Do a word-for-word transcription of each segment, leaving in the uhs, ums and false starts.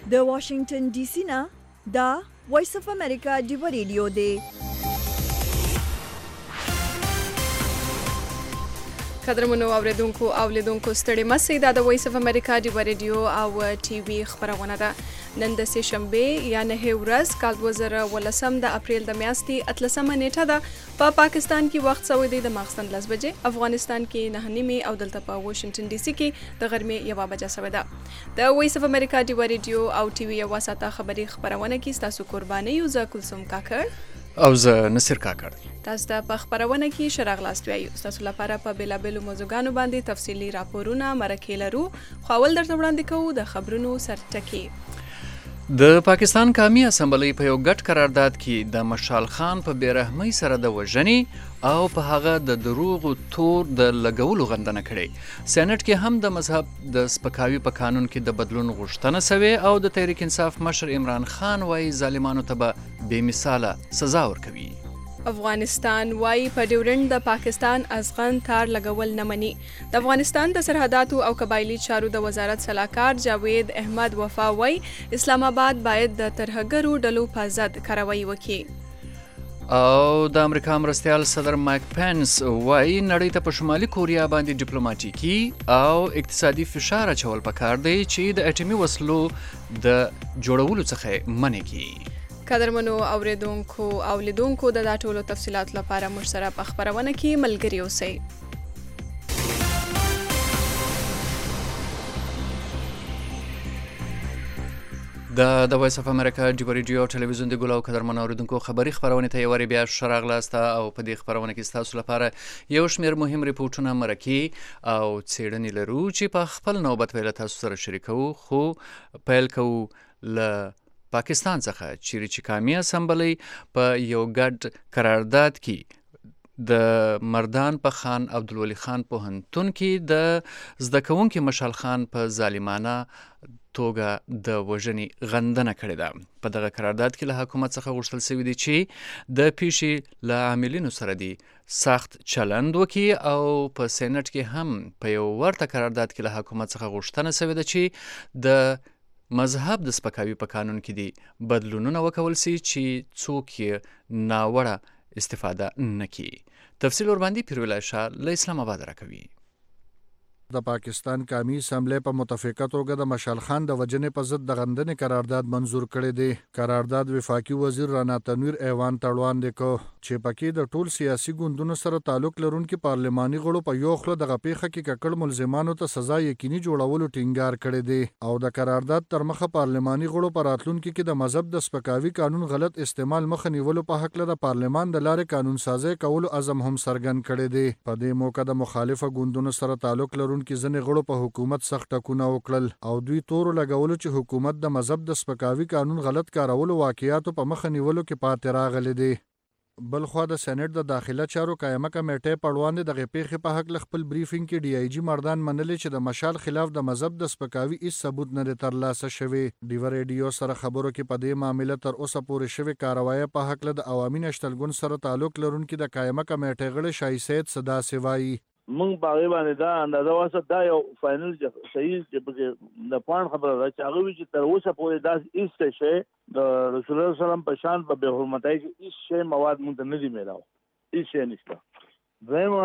د واشنگټن ډي سي نه دا وایس اف امریکا ډیو ریډیو دی. قدرمنو اوریدونکو او لیدونکو ستړي مسئ دا د وایس اف امریکا ډیو ریډیو او ټي وي خبرونه ده. نن د سه شنبه یا نه ورځ کال دوه زره ولسم د اپریل د میاشتې اتلسمه نیټه ده. په پا پاکستان کې وخت سوی دی د ماخستن لس بجې، افغانستان کې نه نیمه او دلته په واشنگټن ډي سي کې د غرمې یوه بجه سوی ده. د وایس اف امریکا ډیو ریډیو او ټي وي یو ساته خبري خبرونه کې تاسو قرباني یو ز کلثوم کاکړ او زه نصیر کاکړ. تاسو ته په خبرونه کې شراغلاست وایو. تاسو لپاره په بیلابېلو موضوعګانو باندې تفصیلي راپورونه مرکې لرو، خو اول درته وړاندې کوو د خبرونو سرټکي. د پاکستان قومي اسمبلی په یو ګډ قرارداد کې د مشال خان په بیرحمۍ سره د وژنې او په هغه د دروغو تور د لګولو غندنه کړې. سېنات کې هم د مذهب د سپکاوي په قانون کې د بدلون غوښتنه سوې او د تحریک انصاف مشر عمران خان وایي ظالمانو ته به بې مثاله سزا ورکوي. افغانستان وايي په ډیورنډ د پاکستان ازغن تار لګول نه مني. د افغانستان د سرحداتو او قبایلی چارو د وزارت سلاکار جاوید احمد وفا وايي اسلام آباد باید د ترهګرو ډلو په ضد کاروایی وکړي. او د امریکا مرستیال صدر مایک پینس وايي نړۍ ته په شمالي کوریا باندې ډیپلوماټیکي او اقتصادي فشار اچول پکار دی چې د اټومي وسلو د جوړولو څخه منع کړي. قدرمنو اوریدونکو او لیدونکو د دا ټولو تفصیلات لپاره موږ سره په خبرونه کې ملګري اوسئ. د د وایس اف امریکا ډیو ریډیو ټلویزیون د ګل او قدرمنو اوریدونکو خبري خبرونه ته یو بیا شراغلاسته او په دې خبرونه کې تاسو لپاره یو شمېر مهم ریپورتونه مرکې او څېړنې لرو چې په خپل نوبت ویل تاسو سره شریکو. خو پیل کوو له پاکستان څخه چیرې چې قومي اسمبلی په یو ګډ قرارداد کې د مردان په خان عبدالولي خان پوهنتون کې د زده کوونکي مشال خان په ظالمانه توګه د وژنې غندنه کړې ده. په دغه قرارداد کې له حکومت څخه غوښتل شوي دي چې د پیښې له عاملینو سره دي سخت چلند وکړي او په سېنات کې هم په یو ورته قرارداد کې له حکومت څخه غوښتنه شوې ده چې د مذهب د سپکاوي په قانون کې دي بدلونونه وکول سي چې څوک یې ناوړه استفاده نه کړي. تفصیل ورباندې پیروله شاه له اسلام آباد راکوي. د پاکستان قومي اسمبلی په متفقه توګه د مشال خان د وجنې په ضد د غندنې قرارداد منظور کړی دی. قرارداد وفاقي وزیر رانا تنویر ایوان تړوان دی کو چې پکې د ټول سیاسي ګوندونو سره تعلق لرونکي پارلماني غړو په یو خله دغه پیښه کې ککړ ملزمانو ته سزا یقیني جوړولو ټینګار کړی دی او د قرارداد تر مخه پارلماني غړو په راتلونکي کې د مذهب د سپکاوي قانون غلط استعمال مخه نیولو په حق له د پارلمان د لارې قانون سازي کولو عزم هم څرګند کړی دی. په دې موقع د مخالفه ګوندونو سره تعلق لرونکي کې ځنې غړو په حکومت سخت ټکونه وکړل او دوی تورو لګولو چې حکومت د مذهب د سپکاوي قانون غلط کارولو واقعیاتو په مخه نیولو کې پاتې راغلی دی. بل خوا د سېنات د داخله چارو قایمه کمیټې په وړاندې دغه پیښې په حق خپل بریفینګ کې ډي آی جی مردان منلي چې د مشال خلاف د مذهب د سپکاوي هیڅ ثبوت نه ترلاسه شوی. ډیو ریډیو سره خبرو کې په دې معاملې تر اوسه پورې شوی کاروایی په حق د عوامي نشتلګون سره تعلق لرونکي د قایمه کمیټې غړي شاه سید صدا سوای مونږ باغې باندې دا اندازه واسه دا یو فائنل صحیح چې د پوان خبره ده چې هغه چې تر اوسه پورې دا هیڅ شی د رسول الله سلام په شان په بے حرمتۍ کې هیڅ شی مواد مونږ ته نه دي میلاو، هیڅ شی نشته. دویمه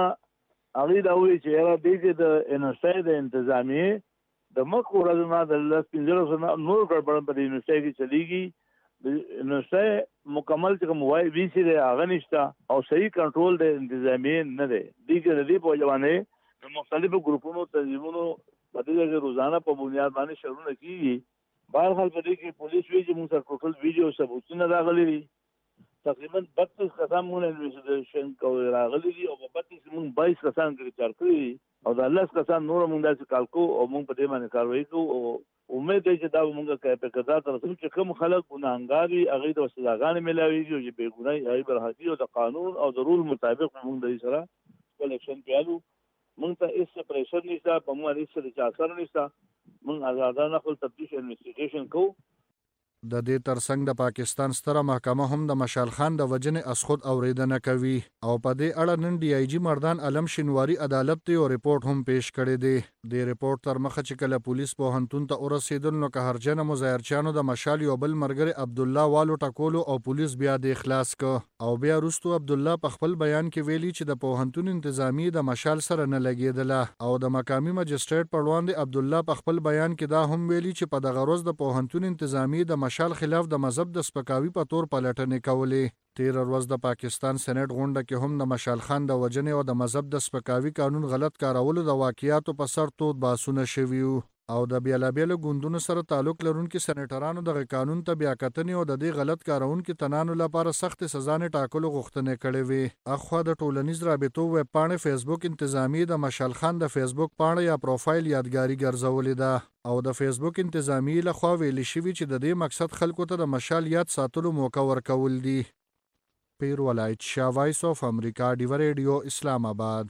هغې دا وایي چې یاره دې کې د یونیورسټۍ د انتظامیې د مخکې ورځو نه د لس پنځلسو نه نور ګډوډ په یونیورسټۍ کې چلیږي. د یونیورسټۍ مکمل چې کوم وای وی سي دی هغه نشته او صحیح کنټرول د انتظامیې نه دی. دې کې د دې په وجه باندې د مختلفو ګروپونو تنظیمونو په دې کې روزانه په بنیاد باندې شرونه کېږي. بهرحال په دې کې پولیس وایي چې موږ سره ټوټل ویډیو ثبوتونه راغلي دي. تقریبا بتیس کسان مونږ انویسټیګیشن کوي راغلي دي او په بتیس مونږ بایس کسان ګرفتار کړي دي او د لس کسان نور مونږ داسې کال کوو او مونږ په دې باندې کاروایي کوو او امید دی چې دا مونږ په قضا ته رسوو چې کوم خلک ګناهګار وي هغوی ته سزاګانې میلاویږي او چې بې ګناه وي هغوی به راحتي او د قانون او د رول مطابق مونږ د دې سره خپل اکشن پیالو. مونږ ته هېڅ پریشر نشته، په مونږ باندې هېڅ د چا اثر نشته. مونږ ازادانه خپل تفتیش انویسټیګیشن کوو. د دې ترڅنګ د پاکستان ستره محکمه هم د مشال خان د وجنې اسخود اوریدنه کوي او په دې اړه نن ډي آی جی مردان علم شینواری عدالت ته یو ریپورت هم پیش کړی دی د ریپورت تر مخه چې کله پولیس پوهنتون ته ورسېدل نو قهرجن مظاهرچیانو د مشال یو بل مرګري عبد الله والو ټکولو او پولیس بیا د اخلاص ک او بیا وروسته عبد الله په خپل بیان کې ویلي چې د پوهنتون انتظامی د مشال سره نه لګیدله او د مقامی مجستریټ پر وړاندې عبد الله په خپل بیان کې دا هم ویلي چې په دغه ورځ د پوهنتون انتظامی د مشال خلاف د مذهب د سپکاوي په تور پلټنې کولې تیر ورځ د پاکستان سېنات غونډه کې هم د مشال خان د وجنې او د مذهب د سپکاوي قانون غلط کارولو د واقعیاتو په سر تود باسونه شوي او د بیلابیلو ګوندونو سره تعلق لرونکي سېنیټرانو دغه قانون ته بیا کتنې او د دې غلط کارونکو تنانو لپاره سخت سزا نه ټاکلو غوښتنې کړې وي اخوا د ټولنیز رابطو ویب پاڼې فیسبوک انتظامی د مشال خان د فیسبوک پاڼه یا پروفایل یادګاری ګرځولې ده او د فیسبوک انتظامی لخوا ویل شوی چې د دې مقصد خلکو ته د مشال یاد ساتلو موقع ورکول دي پیر ولایت شاه وایس اف امریکا ډیو ریډیو اسلام آباد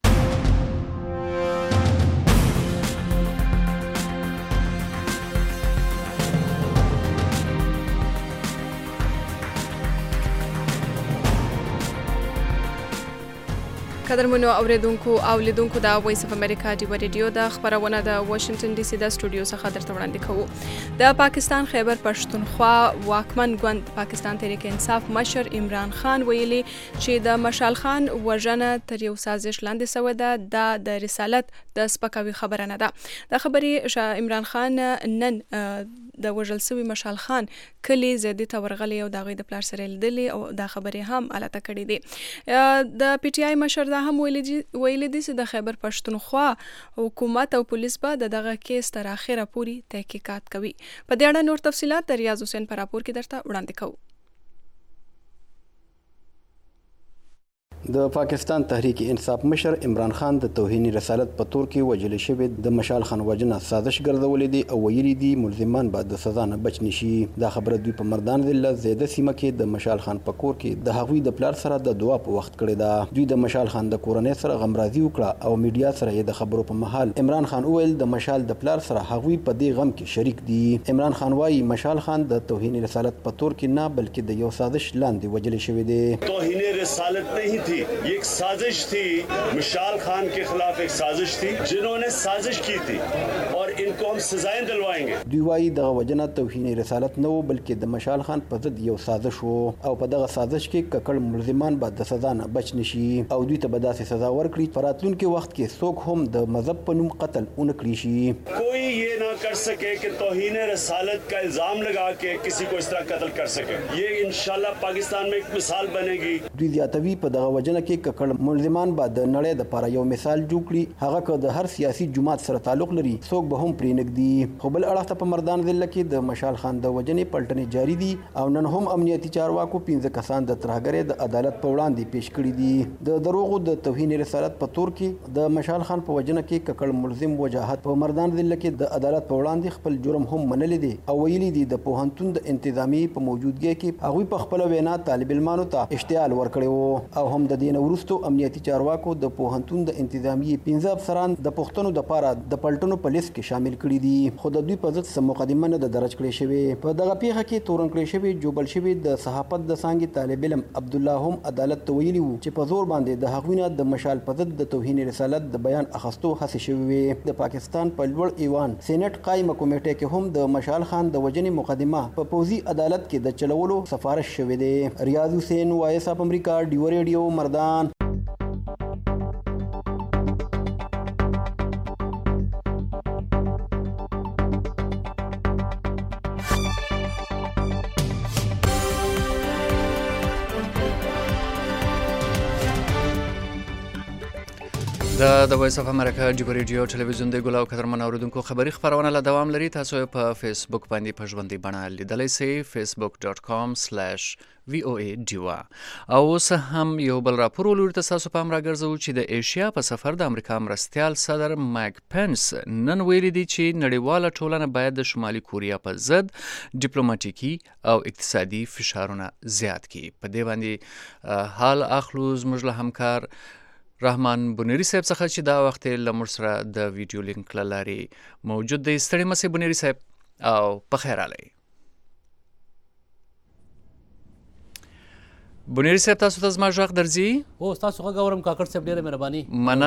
قدرمنو اوریدونکو او لیدونکو د وایس اف امریکا ډیو ریډیو د خبرونه د واشنگټن ډي سي د سټوډیو څخه درته وړاندې کوو د پاکستان خیبر پښتونخوا واکمن ګوند پاکستان تحریک انصاف مشر عمران خان ویلي چې د مشال خان وژنه تر یو سازش لاندې سوې ده د رسالت د سپکاوي خبره نه ده د خبرې عمران خان نن د وژل سوي مشال خان کلی زیدي ته ورغلی او د هغوی د پلار سره لیدلې او دا خبرې هم الته کړې دي د پی ټی آی مشر دا هم ویلي دي چې د خیبر پښتونخوا حکومت او پولیس به د دغه کیس تر اخره پورې تحقیقات کوي په دې اړه نور تفصیلات د ریاض حسین په راپور کې درته وړاندې کوو د پاکستان تحریک انصاف مشر عمران خان د توهین رسالت په تور کې وجل شوی د مشال خان وجنه سازش ګرځولې دي او ویلي دي ملزمان به د سزا نه بچ نشي دا خبره دوی په مردان ضلع زیده سیمه کې د مشال خان په کور کې د هغوی د پلار سره د دعا په وخت کړی دا دوی د مشال خان د کورنۍ سره غمرازي وکړه او میډیا سره یې د خبرو په محل عمران خان وویل د مشال د پلار سره هغوی په دې غم کې شریک دي عمران خان وايي مشال خان د توهین رسالت په تور کې نه بلکې د یو سازش لاندې وجل شوی دی توهین رسالت नहीं थी ये एक साजिश थी मिशाल खान के खिलाफ एक साजिश थी जिन्होंने साजिश की थी और इनको हम सजाएं दिलवाएंगे دوی وايي د وجنه توهین رسالت نه بلکې د مشال خان په ضد یو سازش وو او په دغه سازش کې ککړ ملزمان به د سزا نه بچ نشي او دوی ته به داسې سزا ورکړي په راتلونکي وخت کې څوک هم د مذهب په نوم قتل اون کړی شي کوئی ये ना कर सके कि तौहीन रसालत का इल्जाम लगा के किसी को इस तरह कत्ल कर सके ये इंशाल्लाह पाकिस्तान में एक मिसाल बनेगी دوی زیاتوي په دغه وجنه کې ککړ ملزمان به د نړۍ د لپاره یو مثال جوړ کړي هغه که د هر سیاسي جماعت سره تعلق لري څوک به هم پرې نږدي خو بل اړخ ته په مردان ضلع کې د مشال خان د وجنې پلټنې جاري دي او نن هم امنیتي چارواکو پنځه کسان د ترهګرۍ د عدالت په وړاندې پیش کړي دي د دروغو د توهین رسالت په تور کې د مشال خان په وجنه کې ککړ ملزم وجاهت په مردان ضلع کې د عدالت په وړاندې خپل جرم هم منلی دي او ویلي دي د پوهنتون د انتظامی په موجودګۍ کې هغوی په خپل وینا طالب علمانو ته اشتعال ورکړی وو او هم د دې نه وروسته امنیتي چارواکو د پوهنتون د انتظامی پنځه افسران د پښتنو د پاره د پلټنو په لیست کې شامل کړي دي خو د دوی په ضد څه مقدمه نه د درج کړې شوې په دغه پیښه کې تورن کړی شوی جوبل شوی د صحافت د څانګې طالب علم عبد الله هم عدالت ته ویلي وو چې په زور باندې د هغوی نه د مشال په ضد د توهین رسالت د بیان اخستو هڅې شوې وې د پاکستان په لوړ ایوان سېنات قایمه کمیټه کې هم د مشال خان د وجنې مقدمه په پوزي عدالت کې د چلولو سفارش شوې ده ریاض حسین وایس اف امریکا ډیو ریډیو مردان د د وایس اف امریکا ډیو ریډیو ټلویزیون د ګلاو قدرمن اوریدونکو خبری خبرونه له دوام لري تاسو په فیسبوک باندې په ژوندۍ بڼه لیدلی سئ فیسبوک ډاټ کام سلیش وی او ای ډیوا او اوس هم یو بل راپور ولور تاسو په امر راګرځو چې د ایشیا په سفر د امریکا مرستیال صدر مایک پنس نن ویلي دی چې نړیواله ټولنه باید د شمالي کوریا په ضد ډیپلوماټیکي او اقتصادي فشارونه زیات کړي په دې باندې حال اخلو زموږ له همکار رحمان بنيري صاحب څخه چې دا وخت له موږ سره د ویډیو لینک له لارې موجود دی ستړي مسئ بنيري صاحب او په خیر علي بنيري صاحب تاسو ته زما غږ درځي؟ او تاسو غږ اورم کاکړ صاحب ډېره مهرباني.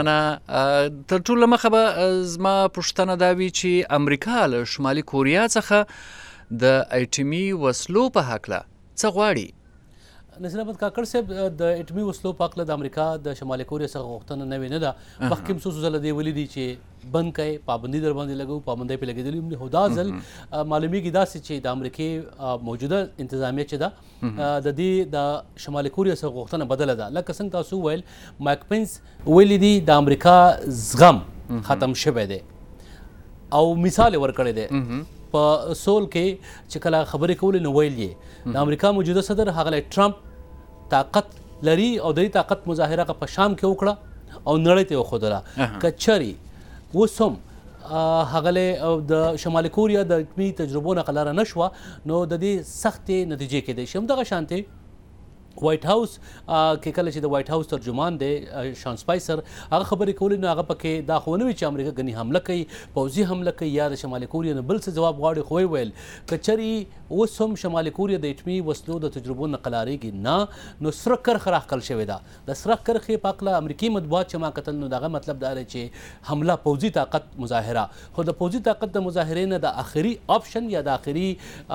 مننه. تر ټولو مخه به زما پوښتنه دا وي چې امریکا له شمالي کوریا څخه د ایټمي وسلو په هکله څه غواړي؟ نصیر احمد کاکړ صاحب د ایټمي وسلو په هکله د امریکا د شمالي کوریا څخه غوښتنه نوې نه ده. مخکې هم څو ځله دې ولیدي چې بند کوي، پابندي در باندې لګوو، پابندۍ پې لګېدلي هم دي. خو دا ځل معلومیږي داسې چې د امریکې موجوده انتظامیه چې ده د دې د شمالي کوریا څخه غوښتنه بدله ده. لکه څنګه تاسو وویل مایک پنس ویلي دي د امریکا زغم ختم شوی دی او مثال یې ورکړی دی په سول کې چې کله خبرې کولې نو ویل یې د امریکا موجوده صدر ښاغلی ټرمپ طاقت لري او د دې طاقت مظاهره په شام کې وکړه او نړۍ ته یې وښودله. که چرې اوس هم ښاغلی د شمالي کوریا د ایټمي تجربو نه لاره نه شوه نو د دې سختې نتیجې کېدی شي. همدغه شانتې وایټ هاوس کې کله چې د وایټ هاوس ترجمان دی شان سپایسر هغه خبرې کولې نو هغه پکې دا خو نه وي چې امریکا ګنې حمله کوي، پوځي حمله کوي یا د شمالي کوریا نه بل څه جواب غواړي. خو ویل که چرې اوس هم شمالي کوریا د ایټمي وسلو د تجربو نه قلاریږي نه نو سره کرښه راښکل شوې ده. د سره کرښې په هکله امریکي مطبوعات چې ما کتل نو د هغه مطلب دا دی چې حمله پوځي طاقت مظاهره، خو د پوځي طاقت د مظاهرې نه د آخري آپشن یا د آخري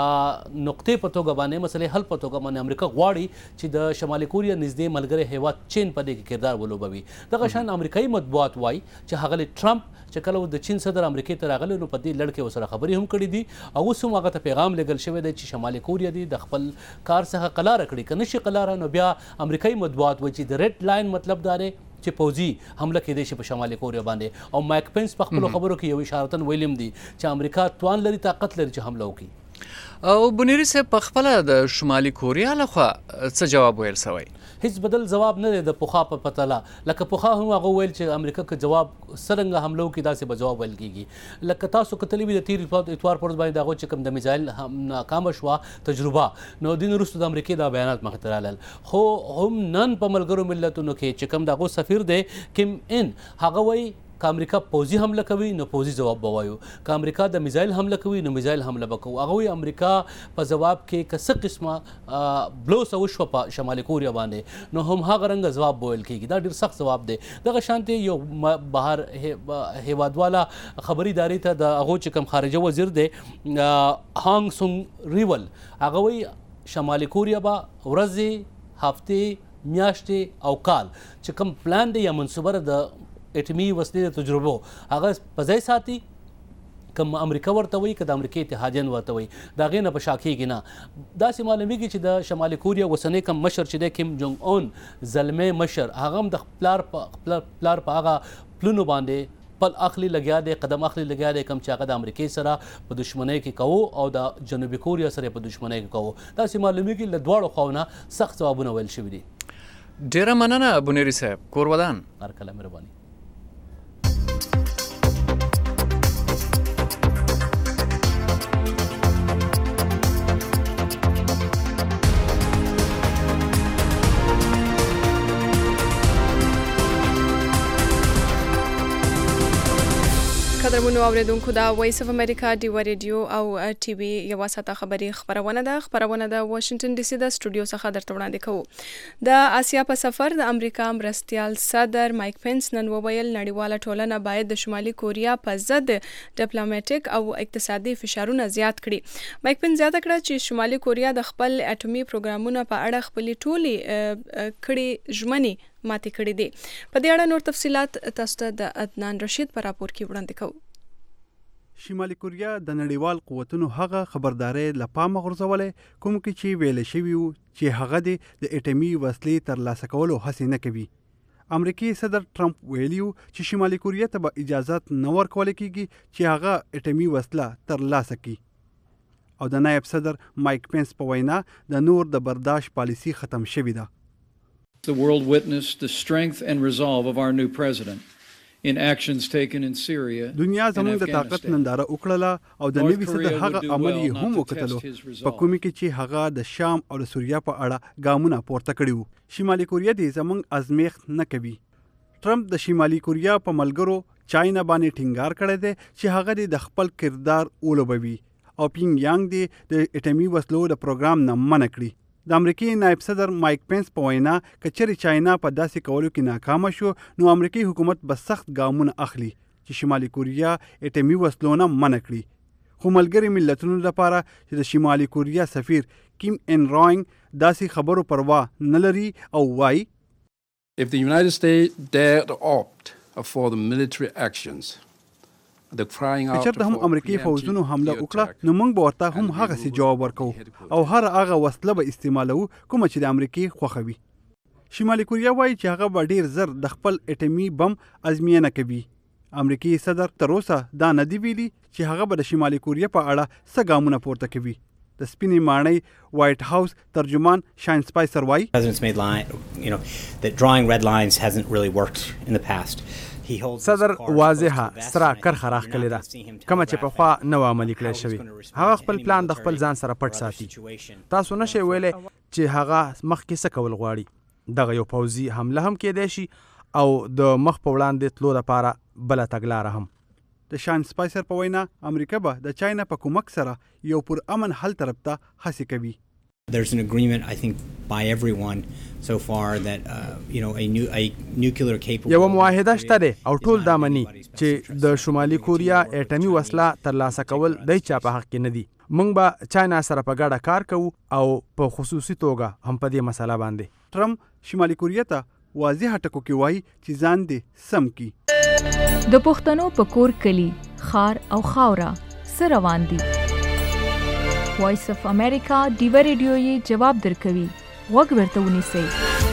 نقطې په توګه باندې مسلې حل په توګه باندې امریکا غواړي چې د شمالي کوریا نږدې ملګری هیواد چین په دې کې کردار ولوبوي. دغه شان امریکایي مطبوعات وایي چې ښاغلی ټرمپ چې کله د چین صدر امریکې ته راغلی نو په دې لړ کې ورسره خبرې هم کړي دي او اوس هم هغه ته پیغام لېږل شوی دی چې شمالي کوریا دي د خپل کار څخه قلاره کړي. که نشي قلاره نو بیا امریکایي مطبوعات وایي چې د ریډ لاین مطلب دا دی چې پوځي حمله کېدی شي په شمالي کوریا باندې. او مایک پنس په خپلو خبرو کې یو اشارتن ویلیم دي چې امریکا توان لري، طاقت لري چې حمله وکړي. او بنيري صاحب په خپله د شمالي کوریا لخوا څه جواب ویل سوی؟ هیڅ بدل جواب نه دی د پخوا په پتله. لکه پخوا هم هغه ویل چې امریکا که جواب څرنګه حمله وکړي داسې به جواب ویل کېږي. لکه تاسو کتلي وي د تېر اتوار پر ورځ باندې د هغوی چې کوم د میزایل ناکامه شوه تجربه نو دین وروسته د امریکې دا بیانات مخې ته رالل. خو هم نن په ملګرو ملتونو کې چې کوم د هغو سفیر دی کیم ان هغه وایي که امریکا پوځي حمله کوي نو پوځي جواب به وایو، که امریکا د میزایل حمله کوي نو میزایل حمله به کوو. هغه وایي امریکا په جواب کې که څه قسمه بلوسه وشوه په شمالي کوریا باندې نو هم هغه رنګه جواب به ویل کېږي. دا ډېر سخت جواب دی. دغه شانتې یو بهر هیوادواله خبري ادارې ته د هغو چې کوم خارجه وزیر دی هانګ سونګ ریول هغه وایي شمالي کوریا به ورځې، هفتې، میاشتې او کال چې کوم پلان دی یا منصوبه د ایټمي وسلې د تجربو هغه په ځای ساتي. کوم امریکا ورته وایي که د امریکې اتحادیان ورته وایي د هغې نه به شا کېږي نه. داسې معلومیږي چې د شمالي کوریا اوسنی کوم مشر چې دی کیم جونګ اون زلمی مشر هغه هم د پلار په پلار په هغه پلونو باندې پل اخلي لګیا دی، قدم اخلي لګیا دی کوم چې هغه د امریکې سره په دښمنۍ کې کوو او د جنوبي کوریا سره په دښمنۍ کې کوو. داسې معلومیږي له دواړو خواونه سخت ځوابونه ویل شوي دي. ډېره مننه بنيري صاحب، کور ودان. هر کله مهرباني. قدرمنو اوریدونکو دا وایس اف امریکا ډیو ریډیو او ټي وي یو ساته خبري خبرونه ده خبرونه د واشنگټن ډي سي د سټوډیو څخه درته وړاندې کوو. د آسیا په سفر د امریکا مرستيال صدر مایک پنس نن وویل نړیواله ټولنه باید د شمالي کوریا په ضد ډیپلوماټیک او اقتصادي فشارونه زیات کړي. مایک پنس زیاته کړه چې شمالي کوریا د خپل اټومي پروګرامونو په اړه خپلې ټولې کړي ژمنې ماتې کړې دي. په دې اړه نور تفصيلات تاسو ته د عدنان رشید په راپور کې وړاندې کوو. شمالي کوریا د نړیوال قوتونو هغه خبرداري له پامه غورځولې کوم کې چې ویل شوی وو چې هغه د اټومي وسلې ترلاسه کولو هڅه نه کوي. امریکایي صدر ټرمپ ویلیو چې شمالي کوریا ته به اجازه نه ورکول کېږي چې هغه اټومي وسله ترلاسه کړي. او د نائب صدر مایک پنس په وینا د نور د برداشت پالیسی ختم شوې ده. The world witnessed the strength and resolve of our new president in actions taken in Syria. دنیا زموږ د طاقت ننداره وکړه او د نوي صدر هغه عمل یې هم وکړلو په کومي کې چې هغه د شام او د سوریه په اړه ګامونه پورته کړي وو. شمالي کوریا دې زموږ ازمیښت نه کوي. ټرمپ د شمالي کوریا په ملګرو چاینا باندې ټینګار کړی دی چې هغه د خپل کردار ولوبوي او پینګ یانګ دې د اټومي وسلو د پروګرام نه منع کړي. د امریکای نائب صدر مایک پینس په وینا کچری چاینا په داسې کولو کې ناکامه شو نو امریکای حکومت به سخت ګامونه اخلي چې شمالي کوریا اټومي وسلو نه منع کړي خو ملګري ملتونو لپاره چې د شمالي کوریا سفیر کیم ان رائنګ داسې خبرو پروا نه لري او وایي If the United States dare to opt for the military actions چېرته هم امریکایي فوجونو حمله وکړه نو موږ به ورته هم هغسې جواب ورکوو او هر هغه وسله به استعمالوو کومه چې د امریکای خوښوي. شمالي کوریا وایي چې هغه به ډیر زر د خپل اټومي بم ازموینه کوي. امریکایي صدر تر اوسه دا نه دی ویلي چې هغه به د شمالي کوریا په اړه څه ګامونه پورته کوي. د سپینې ماڼۍ وایټ هاوس ترجمان شاین سپایسر وایي صدر واضحه سره کرخه راخکلې ده کومه چې پخوا نه وه عملي کړی شوې. هغه خپل پلان د خپل ځان سره پټ ساتي. تاسو نشئ ویلی چې هغه مخکې څه کول غواړي. دغه یو پوځي حمله هم کیدای شي او د مخ په وړاندې تلو لپاره بله تګلاره هم. د شان سپایسر په وینا امریکا به د چاینا په کومک سره یو پر امن حل طرف ته هڅې کوي. There's an agreement, I think, by everyone so far that uh, you know a new a nuclear capable. یو معاهده شته ده او ټول دا مني چې د شمالي کوریا اټومي وسله ترلاسه کول د چا په حق کې نه دي. موږ به چاینا سره په ګډه کار کوو او په خصوصي توګه هم په دې مسله باندې. ټرمپ شمالي کوریا ته واضح ټکو کې وایي چې ځان دې سم کی. د پښتنو په کور کلی خار او خاورا سره روان دي. وایس اف امریکا ډیوه ریډیو یې جواب درکوي. غوږ ورته ونیسئ.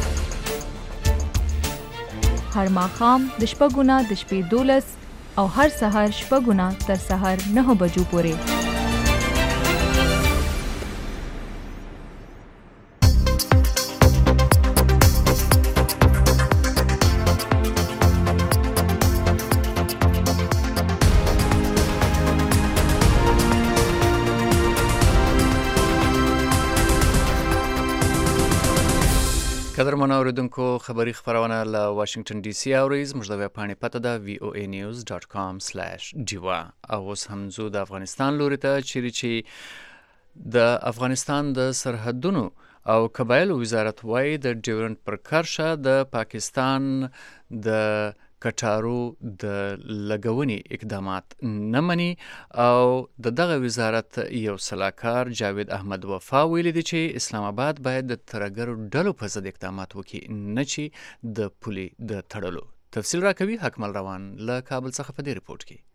هر ماښام د شپږو نه د شپې دولس او هر سهار شپږو نه تر سهار نهو بجو پورې. قدرمن اوریدونکو خبری خبرونه له واشنگټن ډي سي اورئ. زموږ د ویبپاڼې پته ده وی او ای نیوز ډاټ کام سلیش ډیوا. او اوس هم ځو د افغانستان لوري ته چیرې چې د افغانستان د سرحدونو او قبایلو وزارت وایي د ډیورنډ پر کرښه د پاکستان د کټارو د لګونې اقدامات نه مني او د دغه وزارت یو سلاکار جاوید احمد وفا ویلي دی چې اسلام آباد باید د ترهګرو ډلو په ضد اقدامات وکړي نه چې د پولې د تړلو. تفصیل راکوي حکمل روان له کابل څخه په دې ریپورت کې.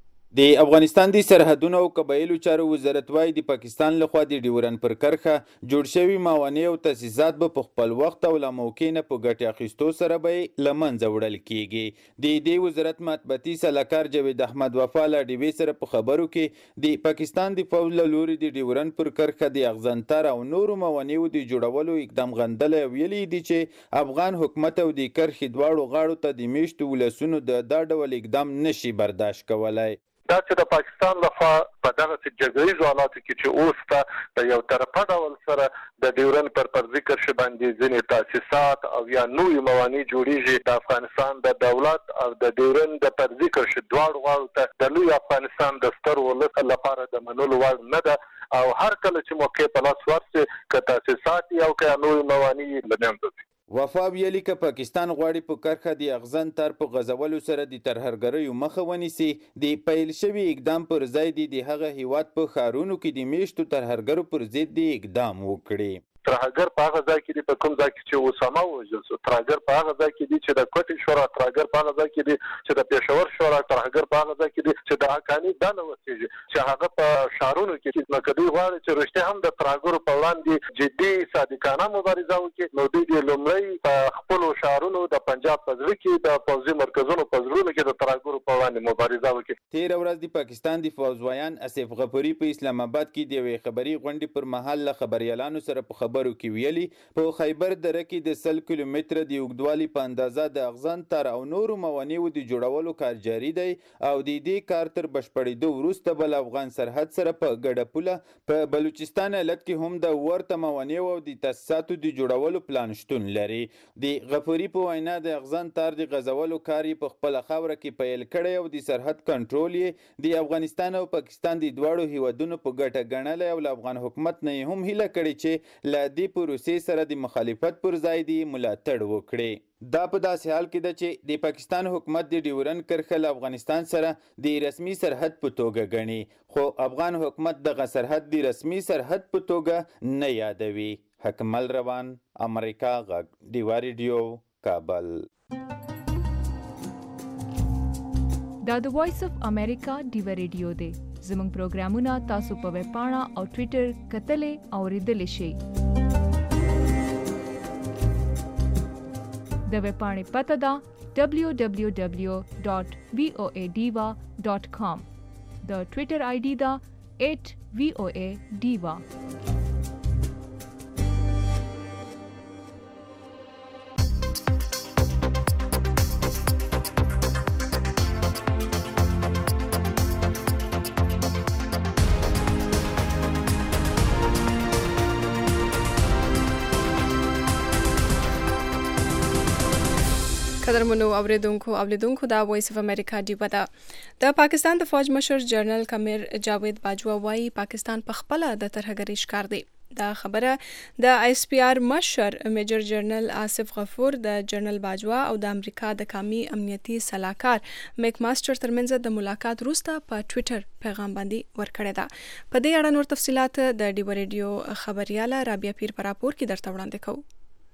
د افغانستان د سرحدونو او قبایلو چارو وزارت وايي د پاکستان لخوا د ډیورن پر کرخه جوړ شوي موانع او تاسیسات به په خپل وخت او له موقع نه په ګټې اخیستو سره به له منځه وړل کیږي. د دې وزارت مطبوعاتي سلاکار جاوید احمد وفا له ډیوې سره په خبرو کې د پاکستان د پوځ له لوري د ډیورن پر کرخه د اغزنتر او نورو موانعو د جوړولو اقدام غندلی ویلي دي چې افغان حکومت او د کرخې دواړو غاړو ته د میشتو ولسونو د دا ډول اقدام نشي برداشت کولای. دا چې د پاکستان لخوا په دغه جګړیزو حالاتو کې چې اوس ته د یو طرفه ډول سره د ډیورن پر پرځي کرښې باندې ځینې تاسیسات او یا نوې موانع جوړیږي د افغانستان د دولت او د ډیورن د پرځي کرښې دواړو غاړو ته د لوی افغانستان د ستر ولس لپاره د منلو وړ نه ده او هر کله چې موقع په لاس ورسي که تاسیسات یا که نوې موانع له منځه ځي. وفا ویلي که پاکستان غواړي په کرخه د اغزن تر په غزولو سره د ترهګریو مخه ونیسي د پیل شوي اقدام پر ځای د هغه هیواد په ښارونو کې د میشتو ترهګرو پر ضد د اقدام وکړي. ترهګر په هغه ځای کې دی په کوم ځای کې چې اسامه ووژل شو، ترهګر په هغه ځای کې دی چې د کوټې شورا، ترهګر په هغه ځای کې دی چې د پېښور شورا، ترهګر په هغه ځای کې دی چې د حقاني ډله اوسېږي چې هغه په ښارونو کې نو که دوی غواړي چې رښتیا هم د ترهګرو په وړاندې جدي صادقانه مبارزه وکړي نو دوی د لومړی په خپلو ښارونو د پنجاب په زړه کې د پوځي مرکزونو په زړونو کې د ترهګرو په وړاندې مبارزه وکړي. تېره ورځ د پاکستان د پوځویان اسف غفوري په اسلام آباد کې د یوې خبري غونډې پر مهال له خبریالانو سره په خبرو کې ویلي په خیبر دره کې د سل کیلومتره د اوږدوالي په اندازه د اغزن تر او نورو موانعو د جوړولو کار جاري دی او د دې کار تر بشپړېدو وروسته بل افغان سرحد سره په ګډه پوله په بلوچستان ایالت کې هم د ورته موانعو او د تاسیساتو د جوړولو پلان شتون لري. د غفوري په وینا د اغزن تر د غزولو کار په خپل خاوره کې پیل کړی او د سرحد کنټرول یې د افغانستان او پاکستان د دواړو هیوادونو په ګټه ګڼلی او له افغان حکومت نه هم هیله کړې چې له انفرادي پروسې سره د مخالفت پر ځای دی ملاتړ وکړي. دا په داسې حال کې ده چې د پاکستان حکومت د ډیورند کرښه له افغانستان سره د رسمي سرحد په توګه ګڼي، خو افغان حکومت دغه سرحد د رسمي سرحد په توګه نه یادوي. حکمل روان، امریکا غږ، ډیوا ریډیو، کابل. دا د وایس اف امریکا ډیوا ریډیو دی. زموږ پروګرامونه تاسو په ویب پاڼه او ټوئیټر کتلې او اوریدلې شئ. د ویب پاڼې پته ده دبلیو دبلیو دبلیو ډاټ وی او ای ډیوا ډاټ کام. د ټوئیټر آی ډي ده ایټ وی او ای ډیوا. قدرمنو اوریدونکو اولیدونکو دا وایس اف امریکا ډیوا ده. د پاکستان د فوج مشر جنرال کمیر جاوید باجوا وايي پاکستان په خپل د ترهګرۍ ښکار دی. دا خبره د ایس پی آر مشر میجر جنرال آصف غفور د جنرال باجوا او د امریکا د قومي امنیتي سلاکار میک ماستر ترمنځ د ملاقات وروسته په ټوئیټر پیغام باندې ورکړی ده. په دې اړه نور تفصيلات د ډیوا ریډیو خبرياله رابعه پیر پر راپور کې درته وړاندې کوو.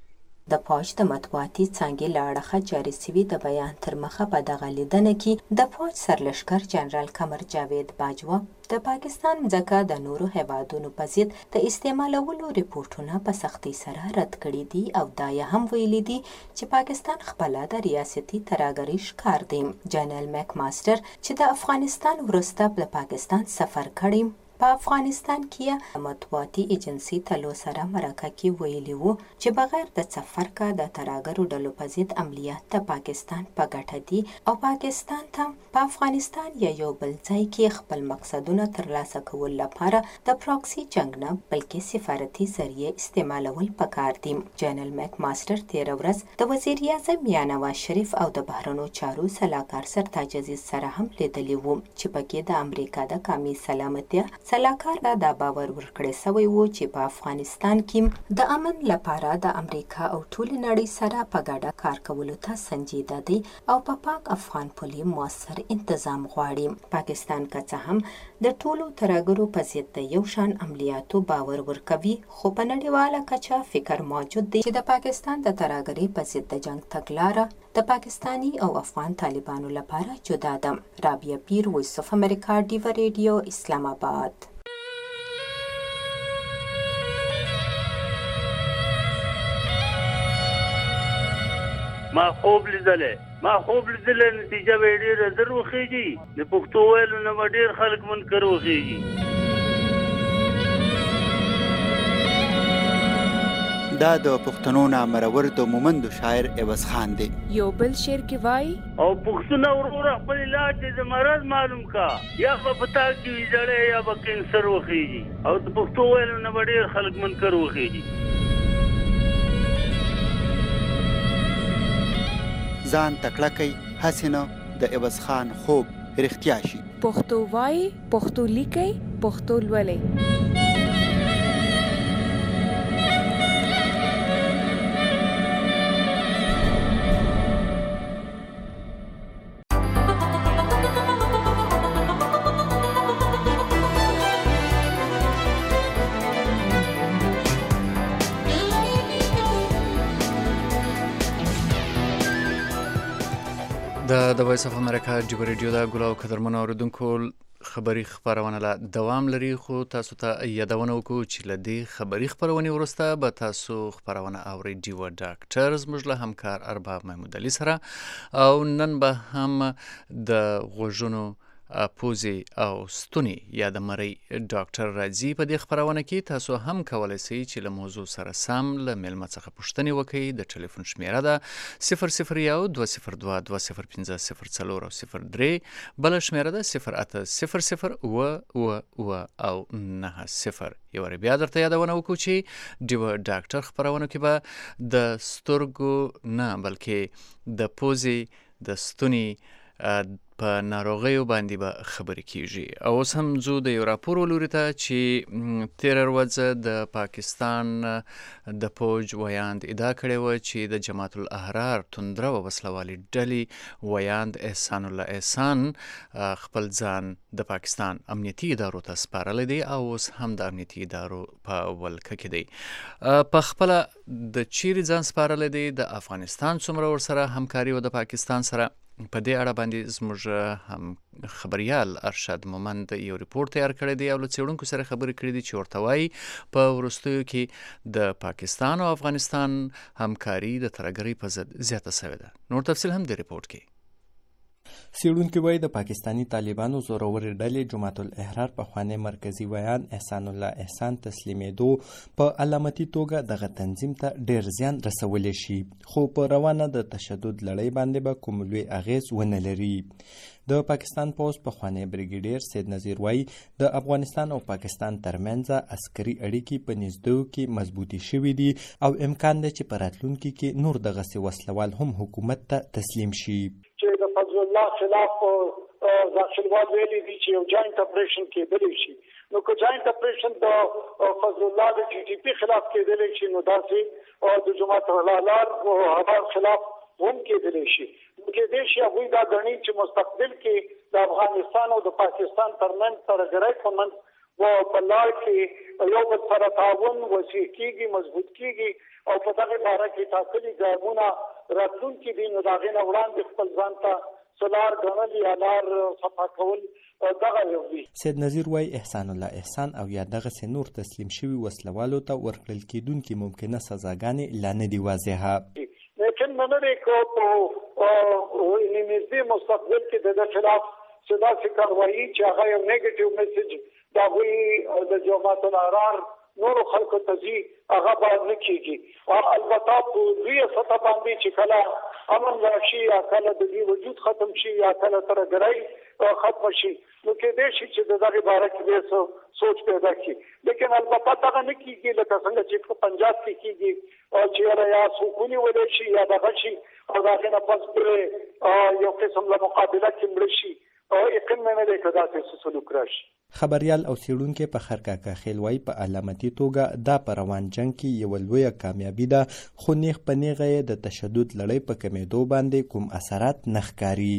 د فوج د مطبوعاتي څانګې له اړخه جاري سوي د بیان تر مخه په دغه لیدنه کې د فوج سرلښکر جنرال قمر جاوید باجوا د پاکستان ځکه د نورو هیوادونو په ضد د استعمالولو ریپورټونه په سختۍ سره رد کړي دي او دا یې هم ویلي دي چې پاکستان خپله د ریاستي ترهګرۍ ښکار دی. جنرال میک ماستر چې د افغانستان وروسته د پاکستان سفر کړی په افغانستان کې مطبوعاتي ایجنسی تلو سره مرکه کې ویلي وو چې بغیر د سفر کا د ترهګرو ډلو په ضد عملیات د پاکستان په ګټه دي او پاکستان ته په افغانستان یا یو بل ځای کې خپل مقصدونه ترلاسه کول لپاره د پراکسي جنگ نه بلکې سفارتي ذریعې استعمالول پکار دي. جنرال میک ماستر تیر ورځ د وزیر اعظم یا نواز شریف او د بهرنیو چارو سلاکار سرتاج عزیز سره هم لیدلی وو چې پکې د امریکا د قومي سلامتیا سلاکار دا باور ورکړی سوی وو چې په افغانستان کې د امن لپاره د امریکا او ټول نړۍ سره په ګډه کار کولو ته سنجیده دی او په پا پاک افغان پولي موثر انتظام غواړي. پاکستان که څه هم د ټولو ترهګرو په ضد د یو شان عملیاتو باور ورکوي، خو په نړیواله کچه فکر موجود دی چې د پاکستان د ترهګرۍ په ضد د جنگ تګلاره د پاکستانی او افغان طالبانو لپاره جدا ده. رابعه پیر، وایس اف امریکا ډیوا ریډیو، اسلام آباد. ما خوب لیدلې ما خوب لیدلې نتیجه به ډېره زر وخیږي. د پښتو ویلو نه به ډېر خلک منکر وخیږي. دا د پښتنو نامرور د مومندو شاعر عوض خان دی. یو بل شعر کې وایي او پښتونه وروره خپل علاج د مرض معلوم کا، یا به پتا کې ویځړې یا به کینسر وخیږي. او د پښتو ویلو نه به ډېر خلک منکر وخیږي. ځان تکړه کوي هسې نه د عوض خان خوب رښتیا شي. پښتو وایي، پښتو لیکي، پښتو لولئ. د وایس اف امریکا ډیوا ریډیو دا ګل او قدرمنو اوریدونکو خبري خبرونه لا دوام لري، خو تاسو ته یادونه وکړو چې لدې خبري خبرونه ورسته به تاسو خبرونه اوري ډیوا ډاکټرز موږ له همکار ارباب محمود علي سره، او نن به هم د غوږونو پوزي او ستوني یا د مرۍ ډاکټر راځي. په دې خبرونه کې تاسو هم کولای شئ چې له موضوع سره سم له میلمه څخه پوښتنې وکړئ. د ټلیفون شمیره ده صفر صفر یو دوه صفر دوه دوه صفر پنځه صفر څلور او صفر درې، بله شمیره ده صفر اته صفر صفر اوه اوه اوه او نهه صفر. یو وارې بیا درته یادونه وکړو چې ډیوا ډاکټر خبرونو کې به د سترګو نه بلکې د پوزي، د ستوني په ناروغیو باندې به خبرې کیږي. او اوس هم ځو د یو راپور ولوري ته چې تېره ورځ د پاکستان د پوج ویاند ادعا کړې وه چې د جماعت الاحرار توندره و وسلوالې ډلې ویاند احسان الله احسان خپل ځان د پاکستان امنیتي ادارو ته سپارلی دی او اوس هم د امنیتي ادارو په ولکه کې دی. په خپله د چیرې ځان سپارلی دی، د افغانستان څومره ورسره همکاري و د پاکستان سره، په دې اړه باندې زموږ هم خبریال ارشد مومند یو ریپورت تیار کړی دی او له څېړونکو سره خبرې کړې دي چې ورته وایي په وروستیو کې د پاکستان او افغانستان همکاري د ترهګرۍ په ضد زیاته سوې ده. نور تفصیل هم د ریپورت کې. څېړونکي وایي د پاکستاني طالبانو زورورې ډلې جماعت الاحرار پخوانی مرکزي ویان احسان الله احسان تسلیمېدو په علامتي توګه دغه تنظیم ته ډېر زیان رسولی شي، خو په روانه د تشدد لړۍ باندې به کوم لوی اغېز ونه لري. د پاکستان پوځ پخوانی بریګیډیر سید نظیر وایي د افغانستان او پاکستان ترمنځ عسکري اړیکې په نږدېو کې مضبوطې شوي دي او امکان دی چې په راتلونکي کې نور دغسې وسلوال هم حکومت ته تسلیم شي. چې د فضل الله خلاف داخلوال ویلي دي چې یو جاینټ اپریشن کېدلی شي، نو که جاینټ اپریشن د فضل الله د جي ټي پي خلاف کېدلی شي نو داسې د جماعت الاحرار خلاف هم کېدلی شي. کېدای شي هغوی دا ګڼي چې مستقبل کې د افغانستان او د پاکستان ترمنځ ترهګرۍ په منځ و په لار کې یو بل سره تعاون وسیع کېږي، مضبوط کېږي او په دغه باره کې ټاکلي ګامونه راتلونکي دي، نو د هغې نه وړاندې خپل ځان ته سلار ګڼل یا لار صفا کول دغه یو دي. سید نظیر وایي احسان الله احسان او یا دغسې نور تسلیم شوي وسلوالو ته ورکړل کېدونکي ممکنه سزاګانې لا نه دي واضحه. لیکن نه لري که په نږدې مستقبل کې د ده خلاف څه داسې کاروایي چې هغه یو نیګیټیو میسج د هغوی د جماعت الاحرار نورو خلکو ته ځي هغه به نه کېږي. البته په لویه سطح باندې چې کله امن راشي یا کله د دوی وجود ختم شي یا کله ترهګرۍ ختمه شي نو کېدای شي چې د دغې باره کې بیا څه سوچ پیدا کړي. لیکن البته دغه نه کېږي لکه څنګه چې په پنجاب کې کېږي چې یاره یا څوک ونیولی شي یا دغه شي او د هغې نه پس پرې یو قسم له مقابله کې مړه شي. یقین مې نه دی که داسې څه سلوک راشي. خبریال او څېړونکی په خرکاکه خیل وایي په علامتي توګه دا په روان جنګ کې یوه لویه کامیابي ده، خو نیغ په نیغه یې د تشدد لړۍ په کمېدو باندې کوم اثرات نه ښکاري.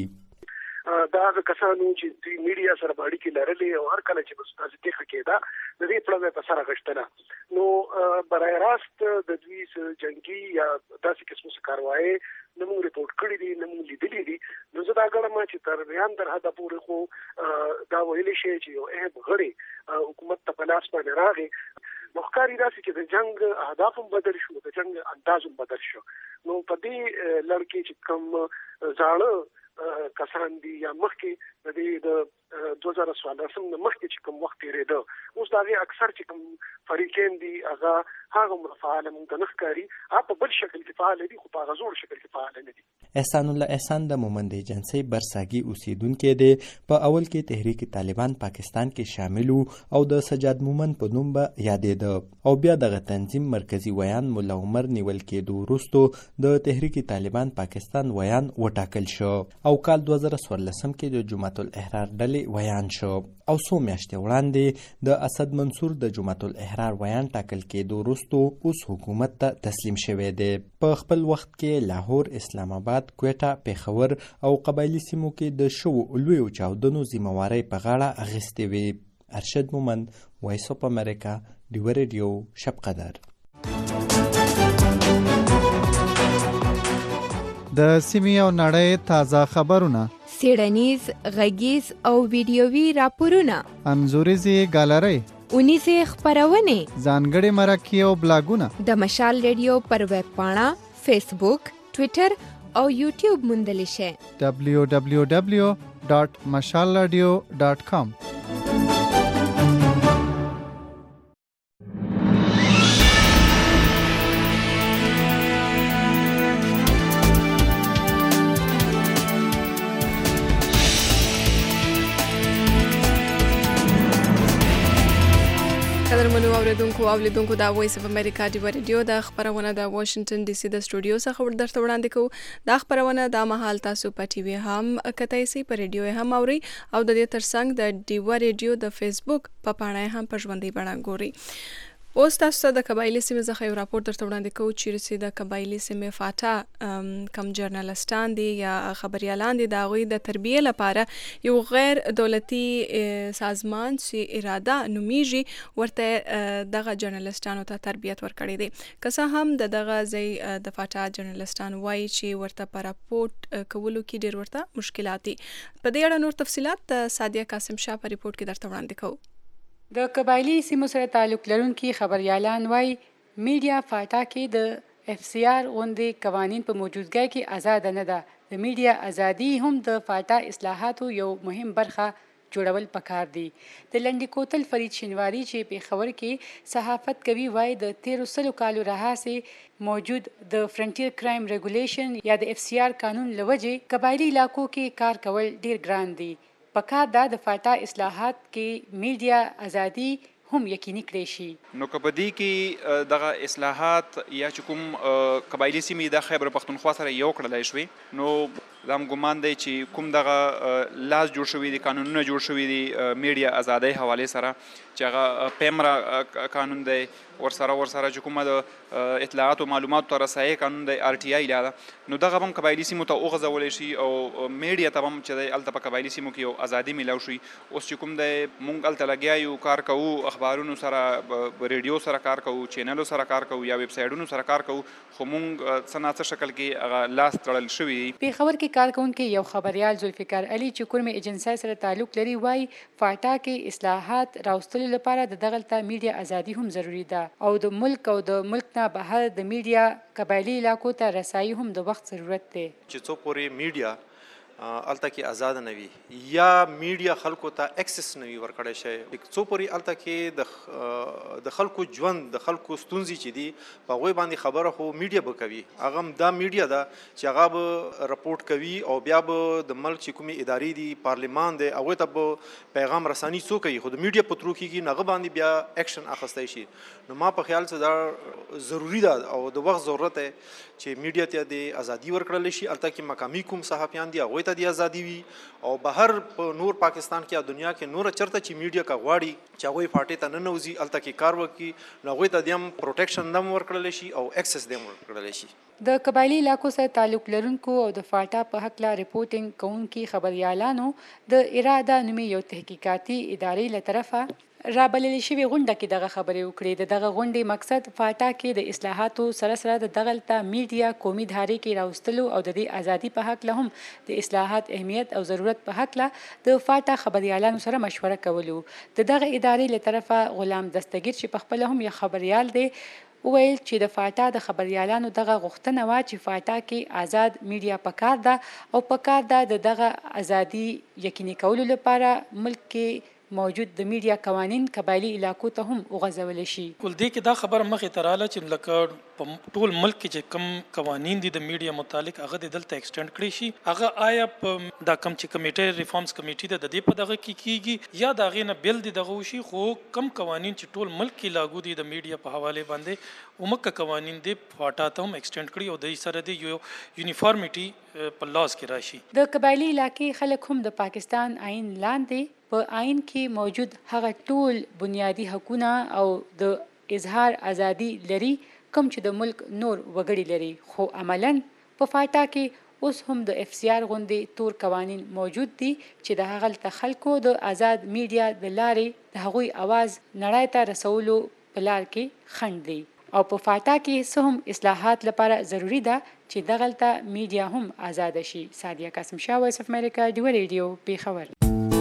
دا هغه کسانو چې دوی میډیا سره په اړیکې لرلې او هر کله چې به داسې پېښه کېده د دې پړه مې په سر اخیستله، نو برای راست د دوی جنګي یا داسې قسمو څه کاروایۍ نه مونږ ریپورټ کړي دي، نه مونږ لیدلي دي. نو زه دا ګڼم چې تر بیان تر حده پورې خو دا ویلی شي چې یو اهم غړی حکومت ته په لاس باندې راغی. نو ښکاري داسې چې د جنګ اهداف هم بدل شو، د جنګ انداز هم بدل شو. نو په دې لړ کې چې کوم زاړه کسان دي یا مخکې د دې د دوه زره څوارلسم نه مخکې چې کوم وخت تېرېده، اوس د هغې اکثر چې کوم فریقین دي هغه هغه عمره فعاله مونږ ته نه ښکاري. هغه په بل شکل کې فعاله دي خو په هغه زوړ شکل کې فعاله نه دي. احسان الله احسان د مومند ایجنسۍ برساګي اوسیدونکی دی. په اول کې تحریک طالبان پاکستان کې شامل و او د سجاد مومند په نوم به یادېده او بیا دغه تنظیم مرکزي ویان ملا عمر نیول کېدو وروستو د تحریک طالبان پاکستان ویان وټاکل شو او کال دوه زره څوارلسم کې د جماعت الاحرار ډلې ویان شو او څو میاشتې وړاندې د اسد منصور د جماعت الاحرار ویان ټاکل کېدو وروستو اوس حکومت ته تسلیم شوی دی. په خپل وخت کې لاهور، اسلام آباد، کویټه، پیښور او قبایلي سیمو کې د شوو لویو چاودنو ذمهوارۍ په غاړه اخیستې وې. ارشد مومند، وایس اف امریکا، ډیوه ریډیو، شب قدر. د سیمې او نړۍ تازه خبرونه، څېړنیز، غږیز او ویډیوي راپورونه، انځوریزې ګالرۍ، اونیزې خپرونې، ځانګړې مرکې او بلاګونه د مشال ریډیو پر ویب پاڼه، فیسبوک، ټویټر او یوټیوب موندلی شئ. دبلیو دبلیو دبلیو ډاټ مشال راډیو ډاټ کام. محترمونو اوریدونکو او لیدونکو د وایس اف امریکا دی ریډیو د خبرونه د واشنگټن ډي سي د سټوډیو څخه ورته وړاندې کوو. د خبرونه د مهال تاسو په ټي وي هم کتای سي، په ریډیو هم اوري او د دې ترڅنګ د ډیوا ریډیو د فیسبوک په پاڼه هم په ژوندۍ بڼه ګوري. اوس تاسو ته د قبایلی سیمې څخه یو راپور درته وړاندې کوو چې رسي د قبایلی سیمې فاټا کم جرنالستان دي یا خبريالان دي د هغوی د تربیې لپاره یو غیر دولتي سازمان چې اراده نومیږي ورته دغه جرنالستانو ته تربیت ورکړی دی. که څه هم د دغه ځای د فاټا جرنالستان وایي چې ورته په راپورټ کولو کې ډېر ورته مشکلات دي. په دې اړه نور تفصیلات د سادیه قاسم شاه په ریپورټ کې درته وړاندې کوو. د قبایلی سیمو سره تعلق لرونکي خبريالان وایي میډیا فاټا کې د اف سی آر غوندې قوانین په موجودګۍ کې آزاد نه ده. د میډیا ازادي هم د فاټا اصلاحاتو یو مهم برخه جوړول پکار دي. د لنډي کوتل فرید شینواری چې پېښور کې صحافت کوي وایي د تیرو سلو کالو راهیسې موجود د فرنټیر کرایم ریګولیشن یا د اف سی آر قانون لوجې قبایلی علاقو کې کار کول ډیر ګران دي. پکار دا د فاټا اصلاحات کې میډیا ازادي هم یقیني کړی شي. نو کبدی کې دغه اصلاحات یا چې کوم قبایلی سیمې د خیبر پختونخوا سره یو کړلای شوی، نو دا هم ګمان دی چې کوم دغه لاس جوړ شوی دي، قانونونه جوړ شوی دي میډیا ازادۍ حوالې سره چې هغه پیمرا قانون دی، ورسره ورسره چې کومه د اطلاعات او معلوماتو ته رسایي قانون دی، آر ټي آی لاله، نو دغه هم قبایلی سیمو ته وغځولی شي او میډیا ته هم چې دی هلته په قبایلی سیمو کې یو ازادي میلاو شي. اوس چې کوم دی مونږ هلته لګیا یو کار کوو، اخبارونو سره ریډیو سره کار کوو، چینلو سره کار کوو یا ویب سایډونو سره کار کوو، خو مونږ څه نه څه شکل کې هغه لاس تړل شوي دي. پېښور کې کار کوونکی یو خبریال ذوالفقار علي چې کورمې ایجنسۍ سره تعلق لري وایي فاټا کې اصلاحات راوستلو لپاره د دغلته میډیا ازادي هم ضروري ده او د ملک او د ملک نه بهر د میډیا قبایلی علاقو ته رسایي هم د وخت ضرورت دی. چې څو پورې میډیا الته کې آزاد نه وي یا میډیا خلکو ته اکسس نه وي ورکړی شي، څو پورې الته کې د د خلکو ژوند د خلکو ستونزې چې دي په هغوی باندې خبره خو میډیا به کوي. هغه هم دا میډیا ده چې هغه به رپورټ کوي او بیا به د ملک چې کومې ادارې دي، پارلیمان دی، هغوی ته به پیغام رساني څو کوي، خو د میډیا په ترو کېږي نو هغه باندې بیا اکشن اخیستی شي. نو ما په خیال چې دا ضروري ده او د وخت ضرورت دی چې میډیا ته د ازادي ورکړلی شي. الته کې مقامي کوم صحافیان دي هغوی ته د ازادي وي او بهر په نور پاکستان کې او دنیا کې نور چرته چې میډیا کا غواړي چې هغوی فاټې ته ننوځي الته کې کار وکړي، نو هغوی ته د هم پروټیکشن هم ورکړلی شي او اکسس د هم ورکړلی شي. د قبایلی علاقو سره تعلق لرونکو او د فاټا په هکله ریپورټینګ کوونکي خبریالانو د اراده نومي یو تحقیقاتي ادارې له طرفه رابلل شوې غونډه کې دغه خبرې وکړې. د دغه غونډې مقصد فاټا کې د اصلاحاتو سره سره د دغلته میډیا قومي دهارې کې راوستلو او د دې ازادي په هکله هم د اصلاحات اهمیت او ضرورت په هکله د فاټا خبریالانو سره مشوره کولو. د دغه ادارې له طرفه غلام دستگیر چې په خپله هم یو خبریال دی وویل چې د فاټا د خبریالانو دغه غوښتنه وه چې فاټا کې آزاد میډیا پکار ده او پکار ده د دغه ازادي یقیني کولو لپاره ملک کې موجود د میډیا قوانین قبایلی علاقو ته هم وغځول شي. کول دې کې دا خبره مخې ته رااله چې لکه په ټول ملک کې چې کوم قوانین دي د میډیا متعلق هغه د دلته ایکسټینډ کړی شي. هغه آیا په دا کم چې کمیټه ریفارمز کمیټې ده د دې په دغه کې کیږي یا د هغې نه بیل دي دغه وشي، خو کم قوانین چې ټول ملک کې لاګو دي د میډیا په حوالې باندې عمومه قوانین دي فاټا ته هم ایکسټینډ کړي او د سره د یو یونیفارمیټي په لاس کې راشي. د قبایلی علاقې خلک هم د پاکستان آئین لاندې په آئین کې موجود هغه ټول بنیادی حقونه او د اظهار ازادي لري کوم چې د ملک نور وګړي لري، خو عملاً په فاټا کې اوس هم د اف سی آر غوندې تور قوانین موجود دي چې د هغلته خلکو د آزاد میډیا د لارې د هغوی اواز نړۍ ته رسولو په لار کې خنډ دی. او په فاټا کې څه هم اصلاحات لپاره ضروری ده چې دغلته میډیا هم آزاد شي. سادیه قاسم شاه، وایس اف امریکا، ډیوا ریډیو، پېښور.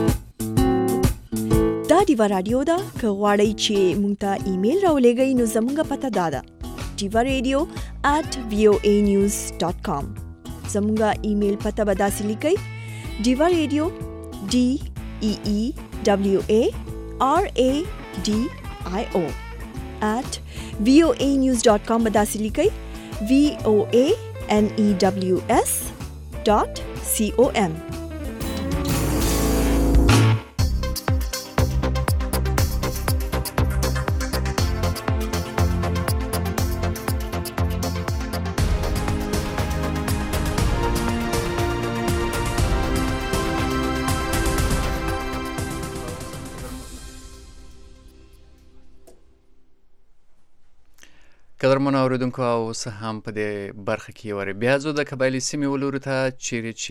دا ډیوا رادیو ده. که غواړئ چې مونږ ته ایمیل راولېږئ نو زموږ پته دا ده ډیوا ریډیو ایٹ وی او ای نیوز ډاٹ کام. زموږ ایمیل پته به داسې لیکئ ډیوا ریډیو ډي ای ای ډبلیو ای آر ای ډي آی او ایٹ وی او ای نیوز ډاٹ کام به داسې لیکئ وی او ای این ای ډبلیو ایس ډاٹ سی او ایم. قدرمنو اوریدونکو اوس هم په دې برخه کې یو بیا ځو د قبایلي سیمې ولورو ته چیرې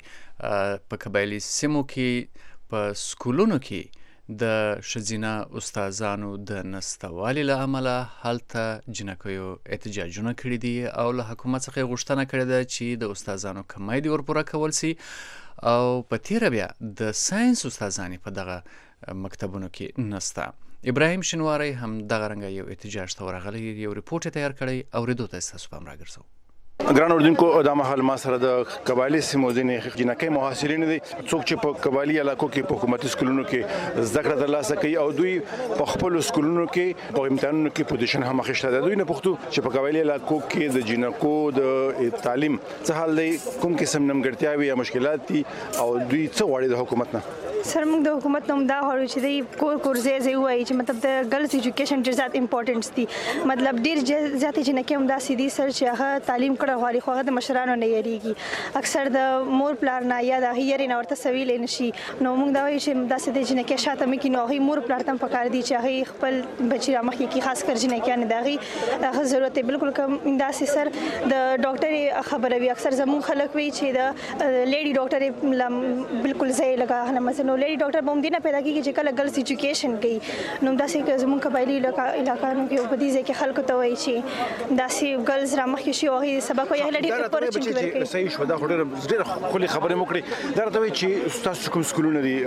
چې په قبایلي سیمو کې په سکولونو کې د ښځینه استادانو د نشتوالي له امله هلته جنکیو احتجاجونه کړي دي او له حکومت څخه یې غوښتنه کړې ده چې د استادانو کمی دې ورپوره کول سي او په تیره بیا د ساینس استادانې په دغه مکتبونو کې نسته. ابراهیم شینواری هم دغه رنګه یو احتجاج ته ورغلی، یو ریپورټ یې تیار کړی، اورېدو ته ستاسو پام راګرځوو. ګران اردوونکو، دا مهال ما سره د قبایلي سیمو ځینې جنکۍ محصلین دي، څوک چې په قبایلي علاقو کې په حکومتي سکولونو کې زده کړه ترلاسه کوي او دوی په خپلو سکولونو کې په امتحانونو کې پوزیشن هم اخیستی ده. دوی نه پوښتو چې په قبایلي علاقو کې د جنکو د تعلیم څه حال دی، کوم قسم نیمګړتیاوې یا مشکلات دي او دوی څه غواړي د حکومت نه. سر موږ د حکومت نه دا غواړو چې د کور کور ځای ځای ووایي چې مطلب د ګرلز ایجوکیشن ډېر زیات امپورټنټ دي. مطلب ډېر زیاتې جنکۍ هم داسې دي سر چې هغه تعلیم کړی غواړي خو هغه د مشرانو نه یېرېږي، اکثر د مور پلار نه یا د هغې یېرې نه ورته څه ویلی نه شي. نو موږ دا وایو چې داسې د جنکۍ شاته مه کړي، نو هغوی مور پلار ته هم پکار دي چې هغوی خپل بچي رامخکې کړي، خاص کر جنکیانې د هغې هغه ضرورت دی. بلکل که داسې سر د ډاکټرې خبره وي، اکثر زموږ خلک وایي چې د لیډي ډاکټرې بلکل ځای لکه هغه مثلا نو لیډي ډاکټر به هم دې نه پیدا کېږي چې کله ګرلز ایجوکیشن کوي. نو داسې زموږ قبایلي علاقانو کې په دې ځای کې خلکو ته وایي چې داسې ګرلز رامخکې شي او هغې سبق وایي، هغې ډېر اپورچونټي ورکوي. صحیح شو، دا خو ډېره ښکلې خبرې مو کړې. دا راته وایي چې ستاسو کوم سکولونه دي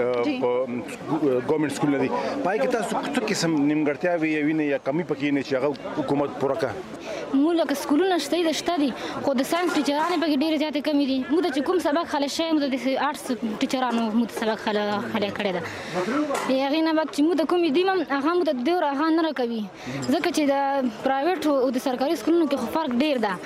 په ګورنمنټ سکولونه دي، په هغې کې تاسو څه قسم نیمګړتیاوې یا وینئ یا کمي پکې نه چې هغه حکومت پوره کړه؟ موږ لکه سکولونه شته دي شته دي خو د ساینس ټیچرانې پکې ډېرې زیاتې کمې دي. موږ ته چې کوم سبق خلی شوی موږ د آرټس ټیچرانو موږ ته سبق خلی کړی ده. د هغې نه بعد چې موږ ته کومې دي هم هغه موږ ته د دور هغه نه راکوي، ځکه چې د پرایویټ او د سرکاري سکولونو کې خو فرق ډېر ده.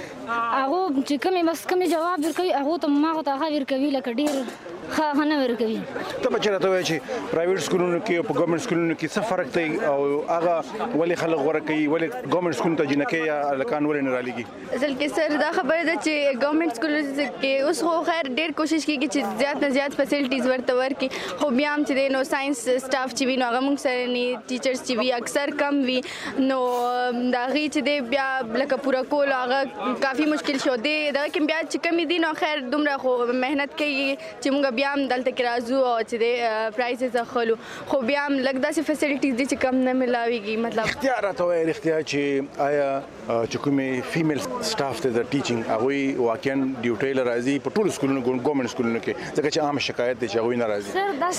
هغو چې کومې بس کومې جواب ورکوي هغو ته ماغو ته هغه ورکوي لکه ډېر ښه هغه نه ورکوي. ته به چې راته وایې چې پرایویټ سکولونو کې او په ګورنمنټ سکولونو کې څه فرق دی او هغه ولې خلک غوره کوي، ولې ګورنمنټ سکولونو ته جنکۍ یا هلکان ولې نه رالیږي؟ اصل کې سر دا خبره ده چې ګورنمنټ سکولونو کې اوس خو خیر ډېر کوشش کېږي چې زیات نه زیات فیسلټیز ورته ورکړي، خو بیا هم چې دی نو ساینس سټاف چې وي نو هغه موږ سره نه، ټیچرز چې وي اکثر کم وي، نو د هغې چې دی بیا لکه پوره کول هغه کافي مشکل شو دی. دغه کې بیا چې کمې دي نو خیر دومره خو محنت کوي چې موږ بیا هم دلته کې راځو او چې دی پرایزز اخلو، خو بیا هم لږ داسې فیسلټیز دي چې کم نه ملاویږي. مطلب رښتیا راته وایه رښتیا چې آیا چې کومې فیمیل سټاف دی د ټیچینګ هغوی واقعا ډیوټۍ له راځي په ټولو سکولونو ګورنمنټ سکولونو کې، ځکه چې عام شکایت دی چې هغوی نه راځي. سر دا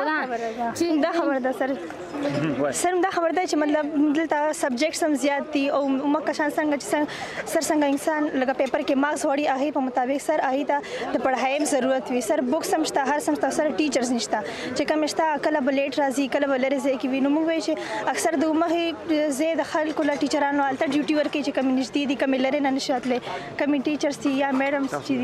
دا خبره ده سر سر دا خبره ده چې مطلب دلته سبجیکټس هم زیات دي او موږ کشان څنګه چې سر څنګه انسان لکه پیپر کې مارکس وړي هغې په مطابق سر هغې ته د پړهایم ضرورت وي. سر بکس هم شته، هر څه شته، سر ټیچرز نشته چې کوم شته کله به لیټ راځي کله به لرې ځای کې وي. نو موږ وایو چې اکثر د مخې ځای د خلکو له ټیچرانو هلته ډیوټي ورکوي چې کومې نږدې دي کومې لرې نه نشي تللی، کومې ټیچرز دي یا میډمز چې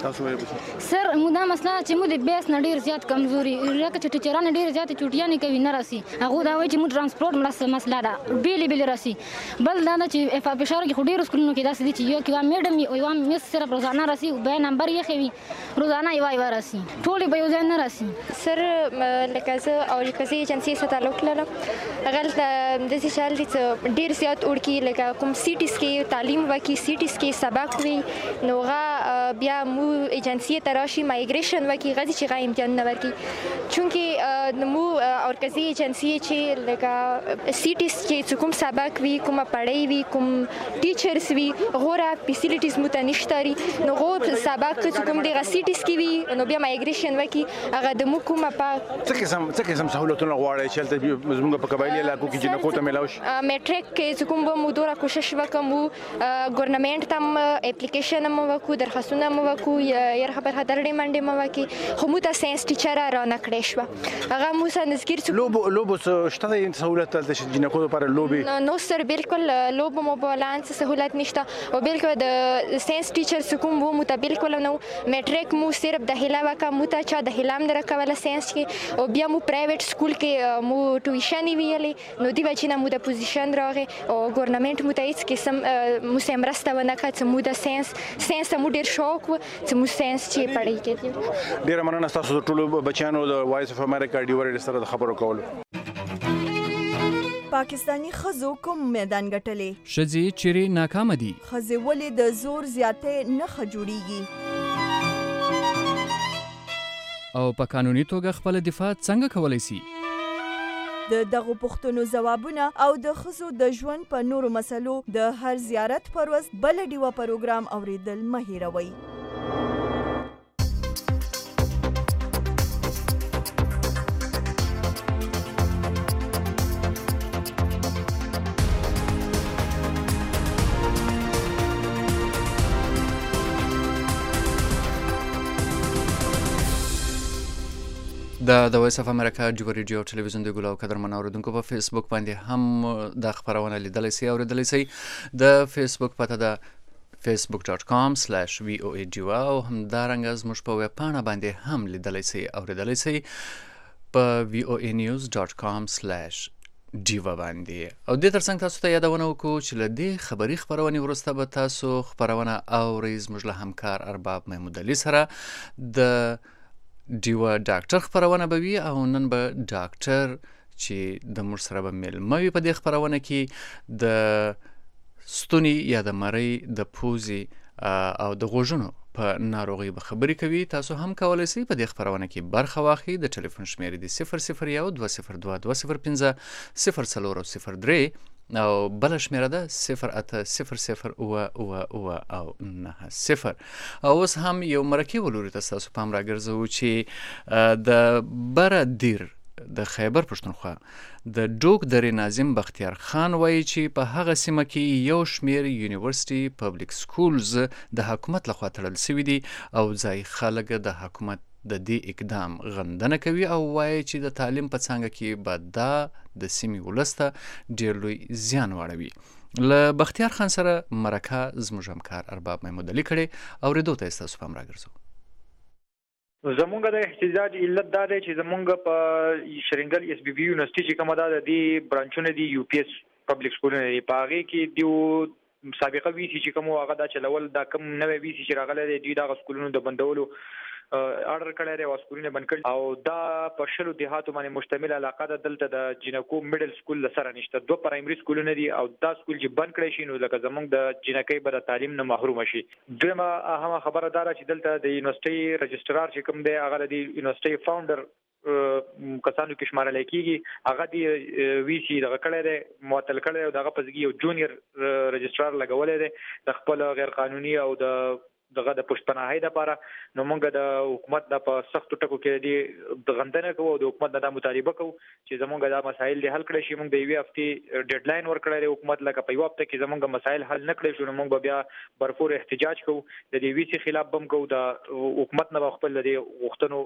دي. سر موږ دا مسله چې موږ د بیس نه ډېر زیات کمزوري لکه چې ټیچرانې ډېرې زیاتې چوټیانې کوي نه راسي. هغوی دا وایي چې موږ ټرانسپورټ مسله ده بېلې بېلې راسي. بل دا ده چې پېښور کې خو ډېرو سکولونو کې داسې دي چې یو کې یوه میډم وي او یوه مس صرف روزانه راسي، بیا نمبر یې ښه وي روزانه یوه یوه راسي، ټولې به یو ځای نه راسي. سر لکه زه او لکه زه ایجنسۍ سره تعلق لرم، هغلته داسې شیان دي چې ډېر زیات وړکي لکه کوم سیټیز کې تعلیم وکړي، سیټیز کې سبق وي نو هغه بیا مو ایجنسۍ ته راشي مایګریشن وکړي، هغه چې هغه امتحانونه ورکړي. چونکې مو مرکزي ایجنسۍ چې لکه سیټیز کې کوم سبق وي، کومه پړۍ وي، کوم ټیچرز وي، غوره فیسیلیټیز مو ته نشته وي، نو هغو سبق چې کوم دغه سیټیز کې وي نو بیا مایګریشن وکړي هغه د موږ کومه په څه قسم څه قسم سهولتونه غواړئ چې هلته زموږ په قبایلي علاقو کې جنکو ته میلاو شي؟ میټریک کې چې کوم به مو دومره کوشش وکړو ګورنمنټ ته هم اپلیکیشن مو وکړو، درخواستونه مو وکړو، یاره خبره درډې منډې مو وکړي، خو مو ته ساینس ټیچره رانه کړې شوه. هغه مو سره نزدیک لوبو لوبو شته دی سهولت هلته چې جنکو لپاره لوبې؟ نو سر بالکل لوبو مو بولان څه سهولت نشته او بالکل د ساینس ټیچر چې کوم وو مو ته بالکل نه میټریک مو صرف د هیله وکړه، مو ته چا د هیله هم نه راکوله ساینس کې، او بیا مو پرایویټ سکول کې مو ټیوشن ویلې نو دې وجې نه مو د پوزیشن راغی او ګورنمنټ مو ته هېڅ قسم مو سره مرسته ونه کړه چې مو د ساینس ساینس ته مو ډېر شوق و چې مو ساینس چې پړی کړي. ډېره مننه ستاسو د ټولو بچیانو د وایس اف امریکا ډیو ریډیو سره د خبرو کولو. پاکستانی ښځو کوم میدان ګټلې؟ ښځې چیرې ناکامه دي؟ ښځې ولې د زور زیاتۍ نښه جوړیږي؟ او په قانوني توګه خپله دفاع څنګه کولی سي؟ د دغو پوښتنو ځوابونه او د ښځو د ژوند په نورو مسلو د هر زیارت پر ورځ بله ډیوه پروګرام اوریدل مه هیروئ. د د وایس اف امریکا ډیو ریډیو ټلویزیون د ګلو قدرمن اوریدونکو په فیسبوک باندې هم د خبرونه لیدلی سي اوریدلی سي. د فیسبوک پته ده facebook dot com slash v o a ډیوا او همدارنګه زموږ په ویب پاڼه باندې هم لیدلی سي اوریدلی سي په v o a news dot com slash ډیوا باندې. او دې ترڅنګ تاسو ته یادونه وکړو چې له دې خبري خبرونې وروسته به تاسو خبرونه اورئ زموږ له همکار ارباب محمود علي سره. د ډیوه ډاکټر خبرونه به وي او نن به ډاکټر چې د موږ سره به میلمه وي په دې خبرونه کې د ستوني یا د مرۍ د پوزې او د غوږونو په ناروغۍ به خبرې کوي. تاسو هم کولی سئ په دې خبرونه کې برخه واخلئ. د ټلیفون شمیرې د صفر صفر یو دوه صفر دوه دوه صفر پنځه صفر څلور او صفر درې او بله شمیره ده صفر اته صفر صفر اوه اوه اوه او نهه صفر. او اوس هم یو مرکې ولوري ته ستاسو پام راګرځوو چې د بره دیر د خیبر پښتونخوا د ډوک درې ناظم بختیار خان وایي چې په هغه سیمه کې یو شمیر یونیورسيټي پبلک سکولز د حکومت لخوا تړل شوي دي او ځای خلک د حکومت د دې اقدام غندنه کوي او وایي چې د تعلیم په څانګه کې به دا د سیمې ولس ته ډېر لوی زیان واړوي. له بختیار خان سره مرکه زموږ همکار ارباب محمود علي کړې اورېدو ته یې ستاسو پام راګرځوو. زمونږ د احتجاج علت دا دی چې زمونږ په شرنګل اس بي بي یونیورسيټي چې کومه ده د دې برانچونه دي یو پی ایس پبلک سکولونه دي په هغې کې دیو سابقه وي سي چې کوم هغه دا چلول دا کم نوی وي سي چې راغلی دی دوی دغه سکولونو د بندولو آرډر کړی دی او سکولونه بند کړي او دا په شلو دیهاتو باندې مشتمل علاقه ده. دلته د جنکو میډل سکول سره نشته. دوه پرایمري سکولونه دي او دا سکول چې بند کړی شي نو لکه زمونږ د جنکۍ به د تعلیم نه محروم شي. دویمه اهمه خبره دا ده چې دلته د یونیورسيټي رجسټرار چې کوم دی هغه د یونیورسيټي فاونډر کسانو کې شمارل کېږي. هغه دی وی سي دغه کړی دی معطل کړی او دغه په ځای یو جونیئر رجسټرار لګولی دی د خپل غیر قانوني او د دغه د پښتناهي لپاره. نو موږ د حکومت د په سختو ټکو کې دی د غندنه کوو او د حکومت د مطالبه کوو چې زمونږ د مسایل د حل کړي شي. موږ د یوې هفتې ډیډ لاین ورکړی دی حکومت لکه په یو هفته کې زمونږ مسایل حل نه کړي شو نو موږ بیا برپور احتجاج کوو د دې وی سي خلاف بم کوو د حکومت نه خپل د غوښتنو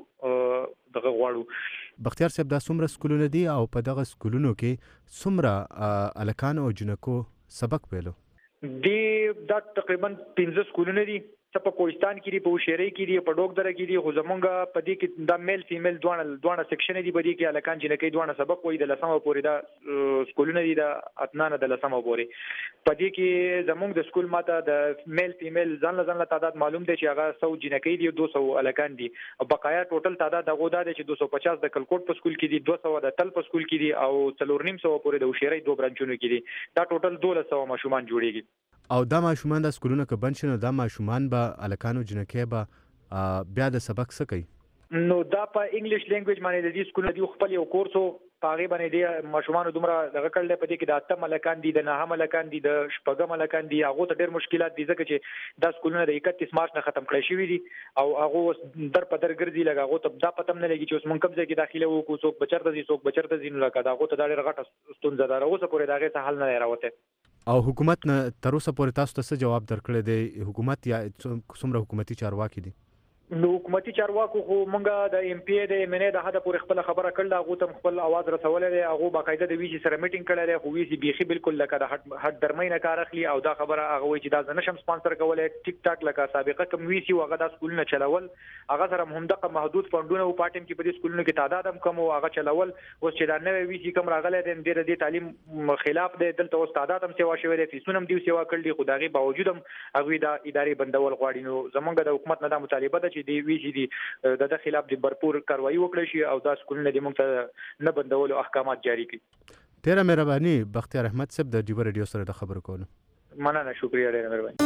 دغه غواړو. بختیار صاحب دا څومره سکولونه دي او په دغه سکولونو کې څومره الکان او جنکو سبق ویلو؟ دی دا تقریبا پنځه سکولونه دي. څه په کوهستان کې دي په هوشیرۍ کې دي په ډوک دره کې دي خو زمونږ په دې کې دا میل فیمیل دواړه دواړه سیکشن دي. په دې کې الکان جنکۍ دواړه سبق وایي د لسمه پورې دا سکولونه دي د اتنانه د لسمه پورې. په دې کې زمونږ د سکول ماته د میل فیمیل ځان له ځان له تعداد معلوم دی چې هغه سو جنکۍ دي او دوه سو الکان دي او بقایا ټوټل تعداد دغه دا دی چې دوه سو پچاس د کلکوټ په سکول کې دي دوه سو د تل په سکول کې دي او څلور نیم سو پورې د هوشیرۍ دوه برانچونو کې دي. دا ټوټل دوه سو ماشومان جوړیږي. او دا ماشومان د سکولونو که بند شي نو دا ماشومان به الکانو جنکۍ به بیا د سبق څه کوي؟ نو دا په انګلیش لینګویج باندې د دې سکولونو دی خپل یو کورس په هغې باندې دی ماشومانو دومره دغه کړل دی. په دې کې د اتم الکان دي د نهم الکان دي د شپږم الکان دي. هغو ته ډېر مشکلات دي ځکه چې دا سکولونه د اکتیس مارچ نه ختم کړی شوي دي او هغه اوس در په در ګرځي لکه هغو ته دا پته هم نه لګي چې اوس موږ کوم ځای کې داخله وکړو څوک به چېرته ځي څوک به چېرته ځي نو لکه د هغو ته دا ډېره غټه ستونزه ده. اوسه پورې د هغې څه حل نه دی راوتی. او حکومت نه تر اوسه پورې تاسو ته څه جواب درکړی دی؟ حکومت یا څومره حکومتي چارواکي دي؟ نو حکومتي چارواکو خو مونږه د ایم پی ای د ایم ان ای د حد پورې خپل خبره کړل. هغه ته خپل आवाज رسولې دی. هغه باقاعده د وی سي سره میټینګ کړی دی خو وی سي بيخي بالکل لکه د هټ درمۍ نه کار اخلي او دا خبره هغه وایي چې دا زه نشم سپانسر کولای. ټیک ټاک لکه سابقه کوم وی سي هغه د سکولونه چلول هغه سره هم دغه محدود فندونه او پاتم کې په دې سکولونو کې تعداد هم کم او هغه چلول. اوس چې دا نوې وی سي کوم راغلی دی د دې تعلیم خلاف دی. دلته اوس تعداد هم سیوا شوی دی فیسونه هم دی سیوا کړل خو دغه باوجود هم هغه د ادارې بندول غواړي. نو زمونږ د حکومت نه د مطالبه ده چې دی وی سي دی د د خلاف د برپور کاروایی وکړي شي او دا سکولونه د موږ ته نه بندولو احکامات جاری کړي. ډیره مهرباني بختیار احمد صاحب د ډیو ریډیو سره د خبرو کولو. مننه، شکریہ، ډیره مهرباني.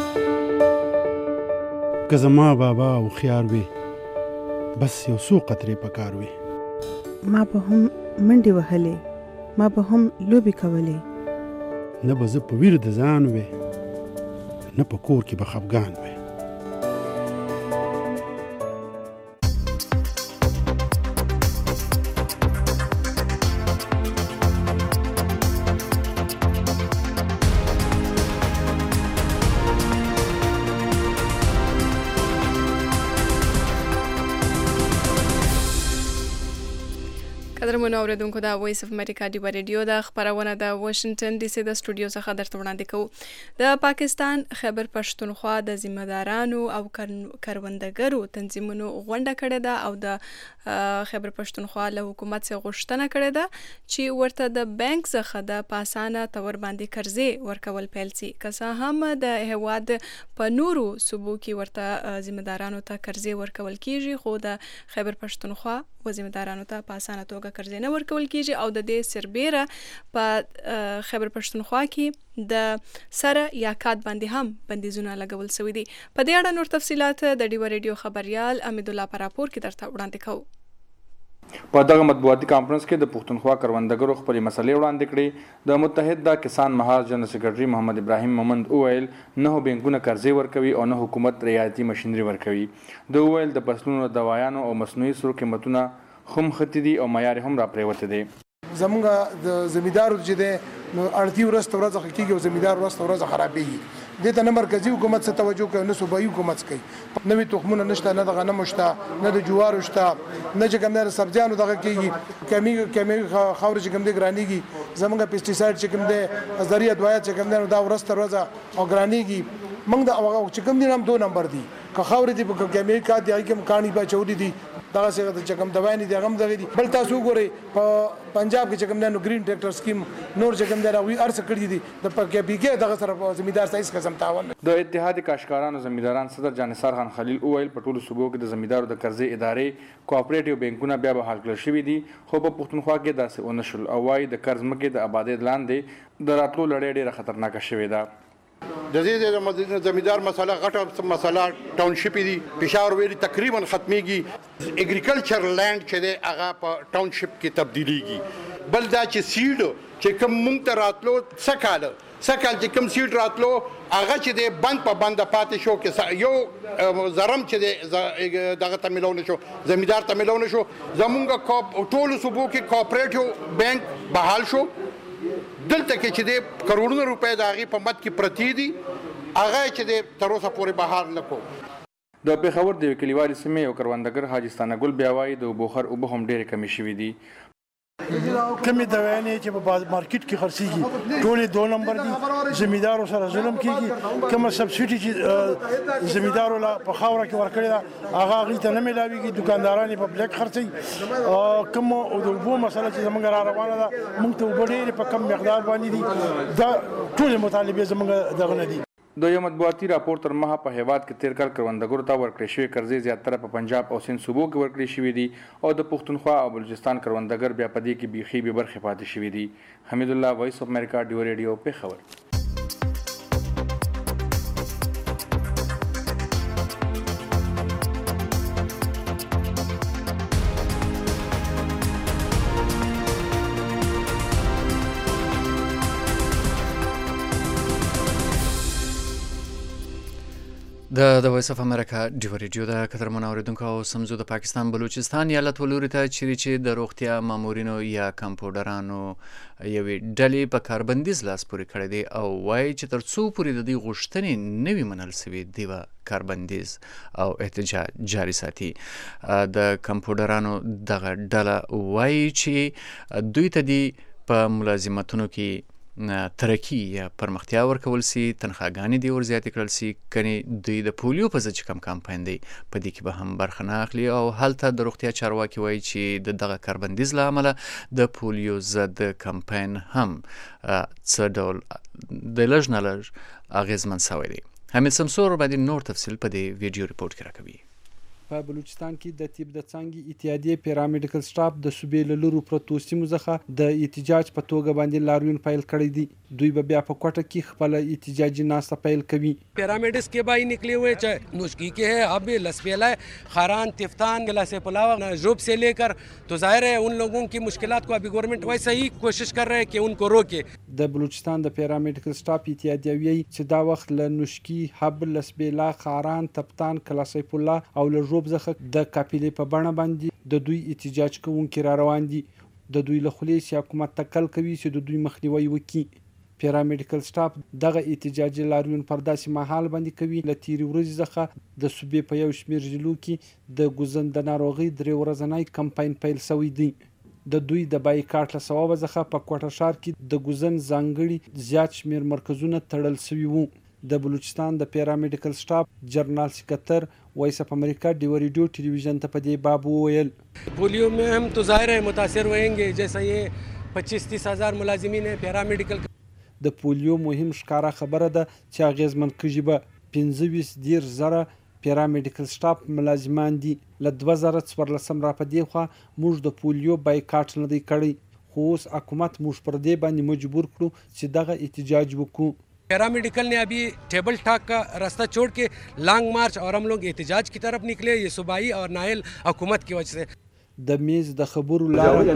که زما بابا او خيار وي بس یو څو قطرې پکار وي. ما به هم منډې وهلې، ما به هم لوبې کولې. نه به زه په ویر د ځان وې، نه په کور کې به خفګان وې. قدرمنو اوریدونکو دا وایس اف امریکا ډیو ریډیو د خبرونه د واشنگټن ډي سي د سټوډیو څخه درته وړاندې کوو. د پاکستان خیبر پښتونخوا د ذمہدارانو او کروندګرو تنظیمونو غونډه کړې ده او د خیبر پښتونخوا له حکومت څخه غوښتنه کړې ده چې ورته د بانک څخه د پاسانه تور باندې قرضې ورکول پیل شي. که څه هم د هیواد په نورو صوبو کې ورته ذمہدارانو ته قرضې ورکول کیږي، خو د خیبر پښتونخوا و ذمہدارانو ته په اسانه توګه قرضې نه ورکول کیږي او د دې سربیره په خیبر پښتونخوا کې د سره یا کاد باندې هم بندیزونه لګول شوي دي. په دې اړه نور تفصيلات د ډیو ریډیو خبريال امید الله پر راپور کې درته وړاندې کوو. په دغه مطبوعاتي کانفرنس کې د پښتونخوا کروندګرو خپل مسلې وړاندې کړې. د متحد د کسان محاذ جنرال سیکرټري محمد ابراهیم مومند وویل نه بانکونه قرضې ورکوي او نه حکومت رعایتي ماشینري ورکوي. د وویل د فصلونو د دوایانو او مصنوعي سرو قیمتونه هم خطي دي او معیار هم را پریوته دي. زمونږ د زمیدارو چې د اړتي ورځ ورځ کېږي او زمیدار ورځ ورځ خرابېږي. دې ته نه مرکزي حکومت څه توجه کوي، نه صوبایي حکومت کوي. نوې تخمونه نشته، نه د غنمو شته، نه د جوارو شته، نه چې کوم د سبزیانو دغه کېږي. کمی کمی خاورې چې کوم دی ګرانېږي. زمونږ پیسټیسایډ چې کوم دی ذریعہ دوایات چې کوم دی دا ورځ تر ورځ او ګرانېږي. موږ د چې کوم دی هم دو نمبر دي. که خاورې دي په کمی کا دی هغې کوم کاڼي بچولي دي دغه څه چې کوم دوای نه دي هغه هم دغه دي. بل تاسو وګورئ په پنجاب کې چې کوم دی نو ګرین ټریکټر سکیم نور چې کوم دی راوي ارڅ کړی دي د پکې بیګه دغه سره زمیدار سایز قسم تاون. د اتحاد کاشکارانو زمیداران صدر جانثار خان خلیل اویل په ټولو صوبو کې د زمیدارو د قرضې ادارې کوآپریټیو بانکونه بیا به حل کړل شوي دي، خو په پښتونخوا کې داسې ونه شول او وايي د قرض مکې د آبادۍ لاندې د راتلو لړۍ ډېره خطرناکه شوې ده. د دې زمیدار مسله غټه مسله ټاونشپ دي. پېښور ویلي تقریبا ختميږي. اګریکلچر لینډ چې دی هغه په ټاونشپ کې تبدیلیږي. بل دا چې سیډ چې کوم مونږ ته راتلو سکاله سکال چې کوم سیډ راتلو هغه چې دی بند په بند پاتې شو کې یو زرم چې دی دغه ته ملونه شو زمیدار ته ملونه شو. زمونږ ټولو صوبو کې کوآپریټیو بانک بحال شو. دلته کې چې د کروڑونو روپۍ د هغې په مد کې پرتې دي هغه چې د تر اوسه پورې بهار نه کو. د پېښور د یوې کلیوالې سیمې یو کروندګر حاجي ستانه ګل بیا وایي د اوبو خر اوبه هم ډېرې کمې شوي دي. کمی دوایانې چې په مارکیټ کې خرڅېږي ټولې دو نمبر دي. زمیدارو سره ظلم کېږي. کومه سبسیډي چې زمیدارو له په خاوره کې ورکړې ده هغه هغوی ته نه میلاوېږي. دوکانداران یې په بلیک خرڅوي. کوم د اوبو مسله چې زموږ را روانه ده موږ ته اوبه ډېرې په کم مقدار باندې دي. دا ټولې مطالبې زموږ دغه نه دي. د یو مطبوعاتي راپور تر مخه په هیواد کې تیر کال کروندګرو ته ورکړې شوې قرضې زیاتره په پنجاب او سند صوبو کې ورکړې شوې دي او د پښتونخوا او بلوچستان کروندګر بیا په دې کې بیخي بې برخې پاتې شوي دي. حمید الله، وایس اف امریکا ډیو ریډیو، پېښور. د د وایس اف امریکا ډیو ریډیو د قدرمنو اوریدونکو او سمزو د پاکستان بلوچستان ایالت ولوري ته چیرې چې د روغتیا مامورینو یا کمپاونډرانو یوې ډلې په کاربندیز لاس پورې کړی دی او وایي چې تر څو پورې د دې غوښتنې نه وي منل سوي دی به کاربندیز او احتجاج جاري ساتي. د کمپاونډرانو دغه ډله وایي چې دوی ته دي په ملازمتونو کې ترقی یا پرمختیا ورکول سي، تنخواګانې دې ورزیاتې کړل سي، کنې دوی د پولیو په ضد چې کوم کمپاین دی په دې کې به هم برخه نه اخلي. او هلته د روغتیا چارواکي وایي چې د دغه کاربندیز له امله د پولیو ضد کمپاین هم څه ډول د لږ نه لږ اغېزمن سوی دی. حمید سمسور باندې نور تفصیل په دې ویډیو ریپورټ کې راکوي. په بلوچستان کې د طب د څانګې اتحادیې پیرامیډیکل سټاف د صوبې له لورو پرتو سیمو څخه د احتجاج په توګه باندې لاریون پیل کړی دی. دوی به بیا په کوټه کې خپل احتجاجي ناسته پیل کوي. پیرامیډکس के भाई निकले हुए चाहे नुस्खी के है अब लसबेला खारान तिफ्तान गिलासे पुलाव जोब से लेकर तो जाहिर है उन लोगों की मुश्किलात को अभी गवर्नमेंट वैसे ही कोशिश कर रहे हैं कि उनको रोके. د بلوچستان د پیرامیډیکل سټاف اتحادیه ویي چې دا وخت له نشکی حب لسبیلا خاران تپتان کلاسیف الله او له روب څخه د کاپیلې په بڼه باندې د دوی احتجاج کوونکي را روان دي. د دوی له خولې چې حکومت تکل کوي چې د دوی مخنیوي وکړي. پیرامیډیکل سټاف دغه احتجاجي لاریون پر داسې مهال باندې کوي له تیرې ورځې څخه د صوبې په یو شمېر ضلعو کې د ګوزن د ناروغۍ درې ورځنی کمپاین پیل شوی دی. د دوی د بایکاټ له سببه څخه په کوټه ښار کې د ګوزن ځانګړي زیات شمېر مرکزونه تړل شوي وو. د بلوچستان د پیرامیډیکل سټاف جنرال سکرتر وایس اف امریکا ډیو ریډیو ټلویزیون ته په دې باب وویل پولیو में हम तो ظاहिर है متاثر होंगे जैसा ये पच्चीस तीस हजार मुलाजिमीन हैं پیرامیډیکل. د پولیو مهم ښکاره خبره ده چې اغیزمن کږي به پنځه ویشت دېرش زره پیرامیډیکل سټاف ملازمان دي. له دوه زره څوارلسم را په دې خوا موږ د پولیو بایکاټ نه دی کړی خو اوس حکومت موږ پر دې باندې مجبور کړو چې دغه احتجاج وکړو. پیرامیڈیکل نے ابھی ٹیبل ٹاک کا راستہ چھوڑ کے لانگ مارچ اور ہم لوگ احتجاج کی طرف نکلے. یہ صوبائی اور نائل حکومت کی وجہ سے د میز د خبرو لار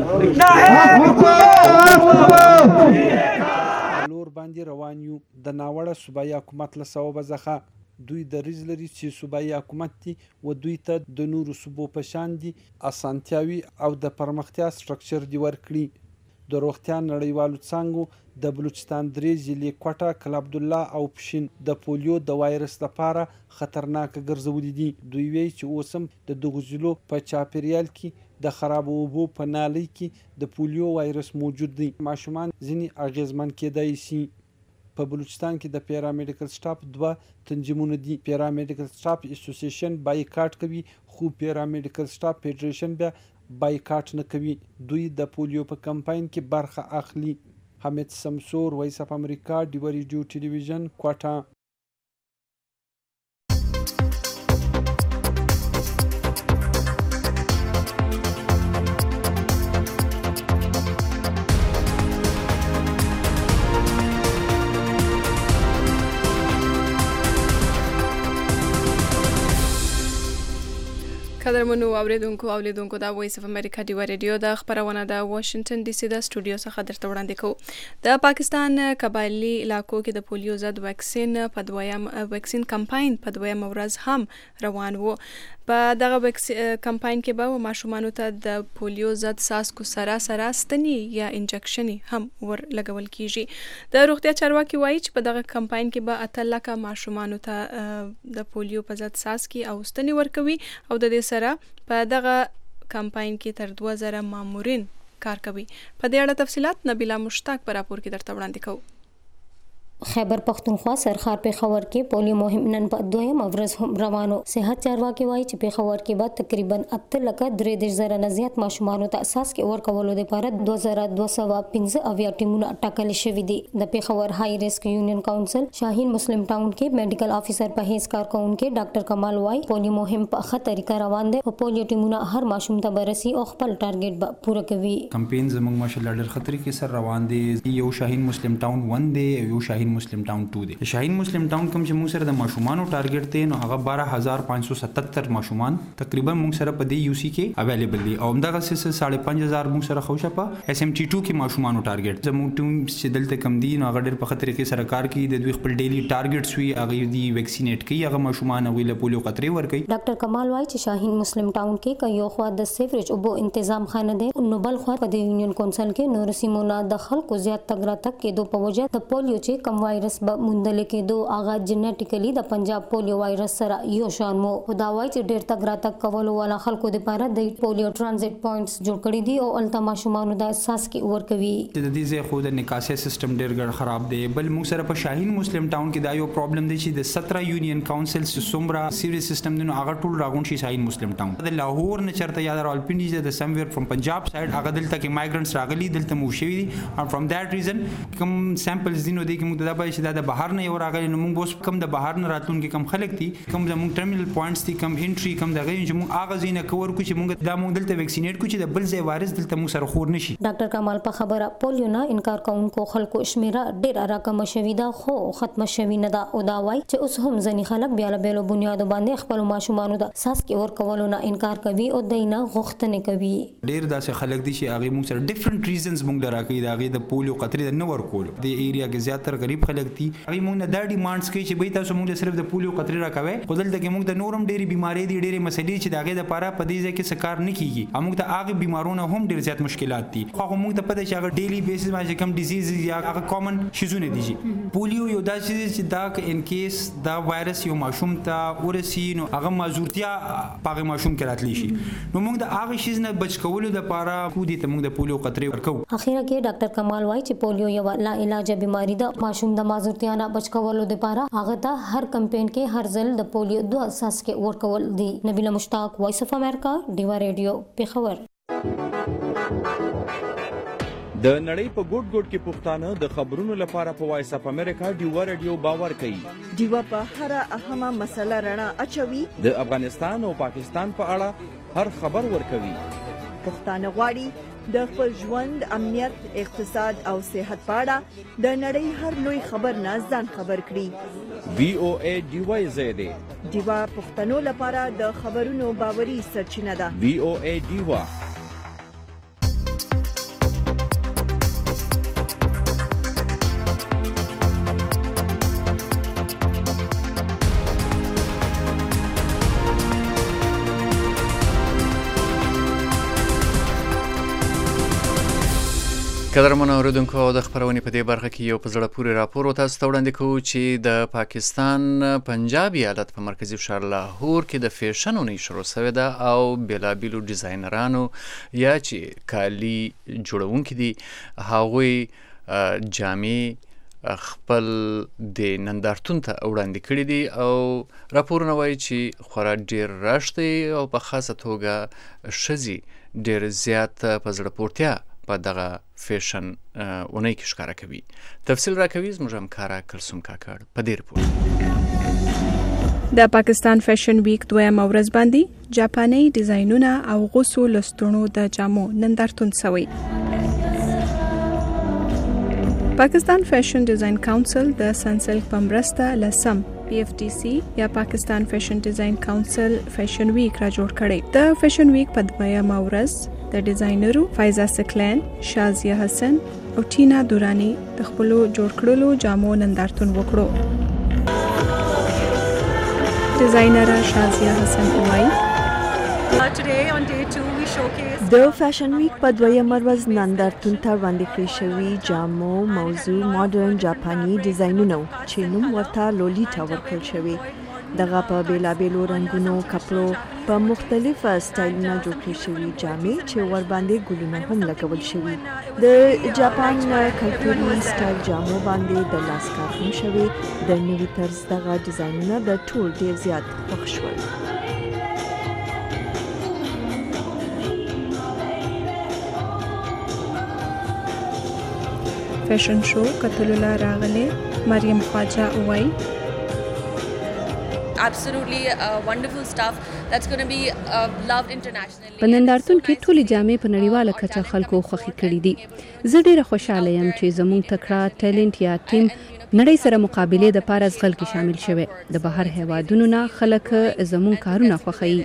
لور باندې روان یو. د ناوړه صوبایي حکومت له سببه څخه دوی د ریز لري چې صوبایي حکومت دي و دوی ته د نورو صوبو په شان دي اسانتیاوي او د پرمختیا سټرکچر دی ورکړي. د روغتیا نړیوالو څانګو د بلوچستان درې ضلعې کوټه کل عبدالله او پشین د پولیو د وایرس لپاره خطرناک ګرځولي دي. دوی وایي چې اوس هم د دغو ضلعو په چاپیریال کې د خرابو اوبو په نالۍ کې د پولیو وایرس موجود دی. ماشومان ځینې اغیزمن کېدای شي. په بلوچستان کې د پیرامیډیکل سټاف دوه تنظیمونه دي. پیرامیډیکل سټاف اسوسییشن بایکاټ کوي خو پیرامیډیکل سټاف فیډریشن بیا بایکاټ نه کوي. دوی د پولیو په کمپاین کې برخه اخلي. حمید سمسور وایس اف امریکا ډیو ریډیو ټلویزیون کوټه. قدرمنو اوریدونکو او لیدونکو دا وایس اف امریکا ډیو ریډیو د خبرونه د واشنگټن ډي سي د سټوډیو څخه درته وړاندې کوو. د پاکستان قبایلی علاقو کې د پولیو ضد ویکسین په دویم ویکسین کمپاین په دویم ورځ هم روان وو. په دغه کمپاین کې به ماشومانو ته د پولیو ضد څاڅکو سره سره ستنې یا انجکشنې هم ور لګول کیږي. د روغتیا چارواکي وایي چې په دغه کمپاین کې به اته لکه ماشومانو ته د پولیو په ضد څاڅکي او ستنې ورکوي او د دې سره په دغه کمپاین کې تر دوه زره مامورین کار کوي. په دې اړه تفصيلات نبیلا مشتاق پر راپور کې درته وړاندې کوو. خیبر پختونخوا سرخار پیښور کې پولیو مهم نن په دویم ورځ هم روانو. صحت چارواکي وایي چې پیښور کې به تقریبا اته لکه درې دېرش زره نه زیات ماشومانو ته اساس کې ورکولو لپاره دوه زره دوه سوه پنځه اویا ټیمونه ټاکل شوي دي. د پیښور های ریسک یونین کونسل شاهین مسلم ټاون کې میډیکل افیسر په هیڅ کارکونکو ډاکټر کمال وایي پولیو مهم په ښه طریقه روان دی او پولیو ټیمونه هر ماشوم ته برسي او خپل ټارګټ به پوره کوي. کمپین زموږ ماشاءالله ډېر ښه طریقې سره روان دي. یو شاهین مسلم ټاون ون دی یو شاهین مسلم ټاون ټو دی. شاهین مسلم ټاون کوم چې موږ سره د ماشومانو ټارګټ دی نو هغه بارہ هزار پانچ سو ستتر ماشومان تقریبا موږ سره په دې یو سی کې اویلیبل دي او همدغه څه ساڑھے پنځه هزار موږ سره خوشا په اس ام ټي ټو کې ماشومانو ټارګټ زموږ ټیم چې دلته کم دي نو هغه ډېر په خطر کې سره کار کوي. د دوی خپل ډیلی ټارګټس وي هغه دی ویکسینیټ کوي هغه ماشومان هغه له پولیو قطرې ور کوي. ډاکټر کمال وایي چې شاهین مسلم ټاون کې یو خوا د سیوریج او تنظیم خانه دی نو بل خوا په یونین کونسل کې نور سیمونه د خلکو زیات تګ راتګ کېدو په وجه د پولیو چې کم وایرس به موندل کېدو هغه جنټیکلی د پنجاب پولیو وایرس سره یو شان مو. دا وایي چې ډېر تګ راتګ کولو والا خلکو لپاره د پولیو ټرانزیټ پوینټس جوړ کړي دي او الته ماشومانو د اساس کې ورکوي. د دې ځای خو د نکاسي سیستم ډېر ګډ خراب دی. بل موږ سره په شاهین مسلم ټاون کې دا یو پرابلم دی چې د ستره یونین کونسل سومرا سیریس سیستم دی نو هغه ټول راغون شي شاهین مسلم ټاون. د لاهور نه چرته یا د راولپنډي د سمویر فرام پنجاب سایډ هغه دلته کې مایګرنټس راغلي دلته مو شوي دي او فرام دیٹ ریزن کوم سیمپلز دي نو د کوم موږ دا به چې دا د بهر نه یو راغلی نو موږ اوس کم د بهر نه راتلونکي کم خلک دي کم زموږ ټرمینل پوینټس دي کم انټري کم دغه چې موږ هغه ځای نه کور کړو چې موږ دا موږ دلته ویکسینیټ کړو چې د بل ځای وایرس دلته موږ سره خور نشي. ډاکټر کمال په خبره پولیو نه انکار کوونکو خلکو شمیره ډېر راکمه شوې ده خو ختمه شوې نه ده او دا وایي چې اوس هم ځینې خلک بیا له بیلو بنیادو باندې خپلو ماشومانو ته څاڅکي ورکولو نه انکار کوي او دوی نه غوښتنې کوي. ډېر داسې خلک دي چې هغې موږ سره ډفرنټ ریزنز موږ له راکوي د هغې د پولیو قطرې د نه ورکولو د ایریا کې زیاتره غریب خلک دي هغې موږ نه دا ډیمانډس کوي چې بهی تاسو موږ صرف د پولیو قطرې راکوئ خو دلته کې موږ د نور هم ډېرې بیمارۍ دي ډېرې مسلې چې د هغې دپاره په دې ځای کې څه کار نه کېږي موږ ته هغې بیمارونه هم ډېر زیات مشکلات دي خو هغه موږ ته پته چې هغه ډیلی بیسس باندې کوم ډیزیز یا هغه کامن شیزونه دي پولیو یو داسې دی چې دا که ان کیس دا وایرس یو ماشوم ته ورسي نو هغه معذورتیا په هغې ماشوم کې راتلی شي نو موږ د هغې شیز نه بچ کولو دپاره خو دې ته موږ د پولیو قطرې ورکوو. اخیره کې ډاکټر کمال وایي چې پولیو یوه لا علاجه بیماري ده ماشوم د معذورتیا نه بچ کولو دپاره هغه ته هر کمپین کې هر ځل د پولیو دوه څاڅکي ورکول دي. نبیله مشتاق وایس اف امریکا ډیوا ریډیو پېښور. د نړۍ په ګوټ ګوټ کې پښتانه د خبرونو لپاره په وایس اف امریکا ډیوا ریډیو باور کوي. ډیوا په هر اهمه مسله رڼا اچوي. د افغانستان او پاکستان په اړه هر خبر ورکوي. پښتانه غواړي د خپل ژوند امنیت اقتصاد او صحت په اړه د نړۍ هر لوی خبر نه ځان خبر کړي. وی او ای ډیوا زیاده ډیوا پښتنو لپاره د خبرونو باوري سرچینه ده. وی او ای ډیوا. قدرمنو اوریدونکو د خبرونې په دې برخه کې یو په زړه پورې راپور تاسو ته وړاندې کوو چې د پاکستان پنجاب ایالت په مرکزي ښار لاهور کې د فیشن اونۍ شروع شوې ده او بېلابېلو ډیزاینرانو یا چې کالي جوړونکي دي هغوی جامې خپل د نندارتون ته وړاندې کړي دي او راپورونه وایي چې خورا ډېر رش دی او په خاصه توګه ښځې ډېر زیات په زړه پورتیا په دغه فیشن اونۍ کې ښکاره کوي. تفصیل راکوي زموږ همکاره کلثوم کاکړ په دې رپورټ. د پاکستان فیشن ویک دویمه ورځ باندې جاپاني ډیزاینونه او غوسو لستونو د جامو نندارتون شوی. پاکستان فیشن ډیزاین کونسل د سنسلک په مرسته لسم پی ایف ټی سی یا پاکستان فیشن ډیزاین کونسل فیشن ویک را جوړ کړی. د فیشن ویک په دویمه ورځ د ډیزاینرو فایزا سکلین، شازیه حسن او ټینا دورانی د خپلو جوړ کړلو جامو نندارتون وکړو. ډیزاینر شازیه حسن وایي د فیشن ویک په دویمه ورځ نندارتون ته وړاندې کړل شوي جامو موضوع ماډرن جاپاني ډیزاینونه چې نوم ورته لولیټا ورکړل شوی. دغه په بیلابیلو رنګونو کپړو په مختلف سټایلونو جوړ کړل شوي جامې چې ور باندې ګلونه هم لګول شوي. د جاپان کلتوري سټایل جامو باندې د لاس کار هم شوی. د نوي طرز دغه ډیزاینونه د ټول ډیر زیات خوښ شول. فیشن شو کتلو لا راغله مریم خواجه وای absolutely uh, wonderful stuff that's going to be uh, loved internationally. په نندارتون کې ټولې جامې په نړیواله کچه خلکو خوښې کړې دي. زه ډیره خوشاله یم چې زموږ تکړه ټیلنټ یا ټیم نړۍ سره مقابلې د پاره ځغل کې شامل شوه. د بهر هیوادونو نه خلک زموږ کارونه خوښوي.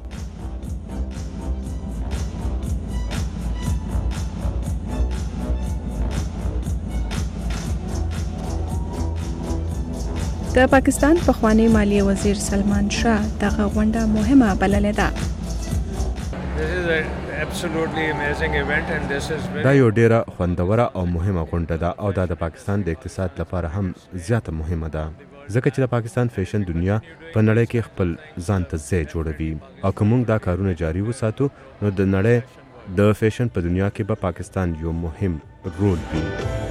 د پاکستان پخوانی مالیه وزیر سلمان شاه دغه غونډه مهمه بللې ده. دا یو ډیره خوندوره او مهمه غونډه ده او دا د پاکستان د اقتصاد لپاره هم زیاته مهمه ده ځکه چې د پاکستان فیشن دنیا په نړۍ کې خپل ځان ته ځای جوړوي او که موږ دا کارونه جاري وساتو نو د نړۍ د فیشن په دنیا کې به پاکستان یو مهم رول وي.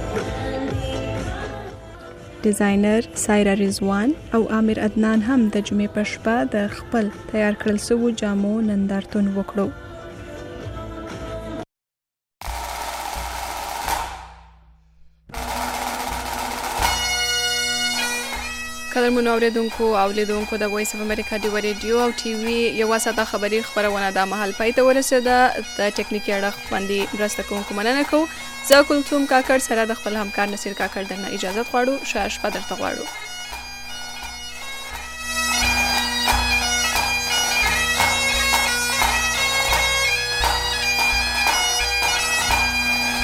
ډیزاینر سایرا رضوان او عامر عدنان هم د جمعې په شپه د خپل تیار کړل شوو جامو نندارتون وکړو. قدرمنو اوریدونکو او لیدونکو د وایس اف امریکا ډیو ریډیو او ټي وي یو ساده خبري خبرونه د محل پای ته ورسېده. د ټکنیکي اړخ باندې مرسته کوونکو مننه کوو. زه کلثوم کاکړ سره د خپل همکار نصیر کاکړ درنه اجازه غواړو. ښه شپه درته غواړو.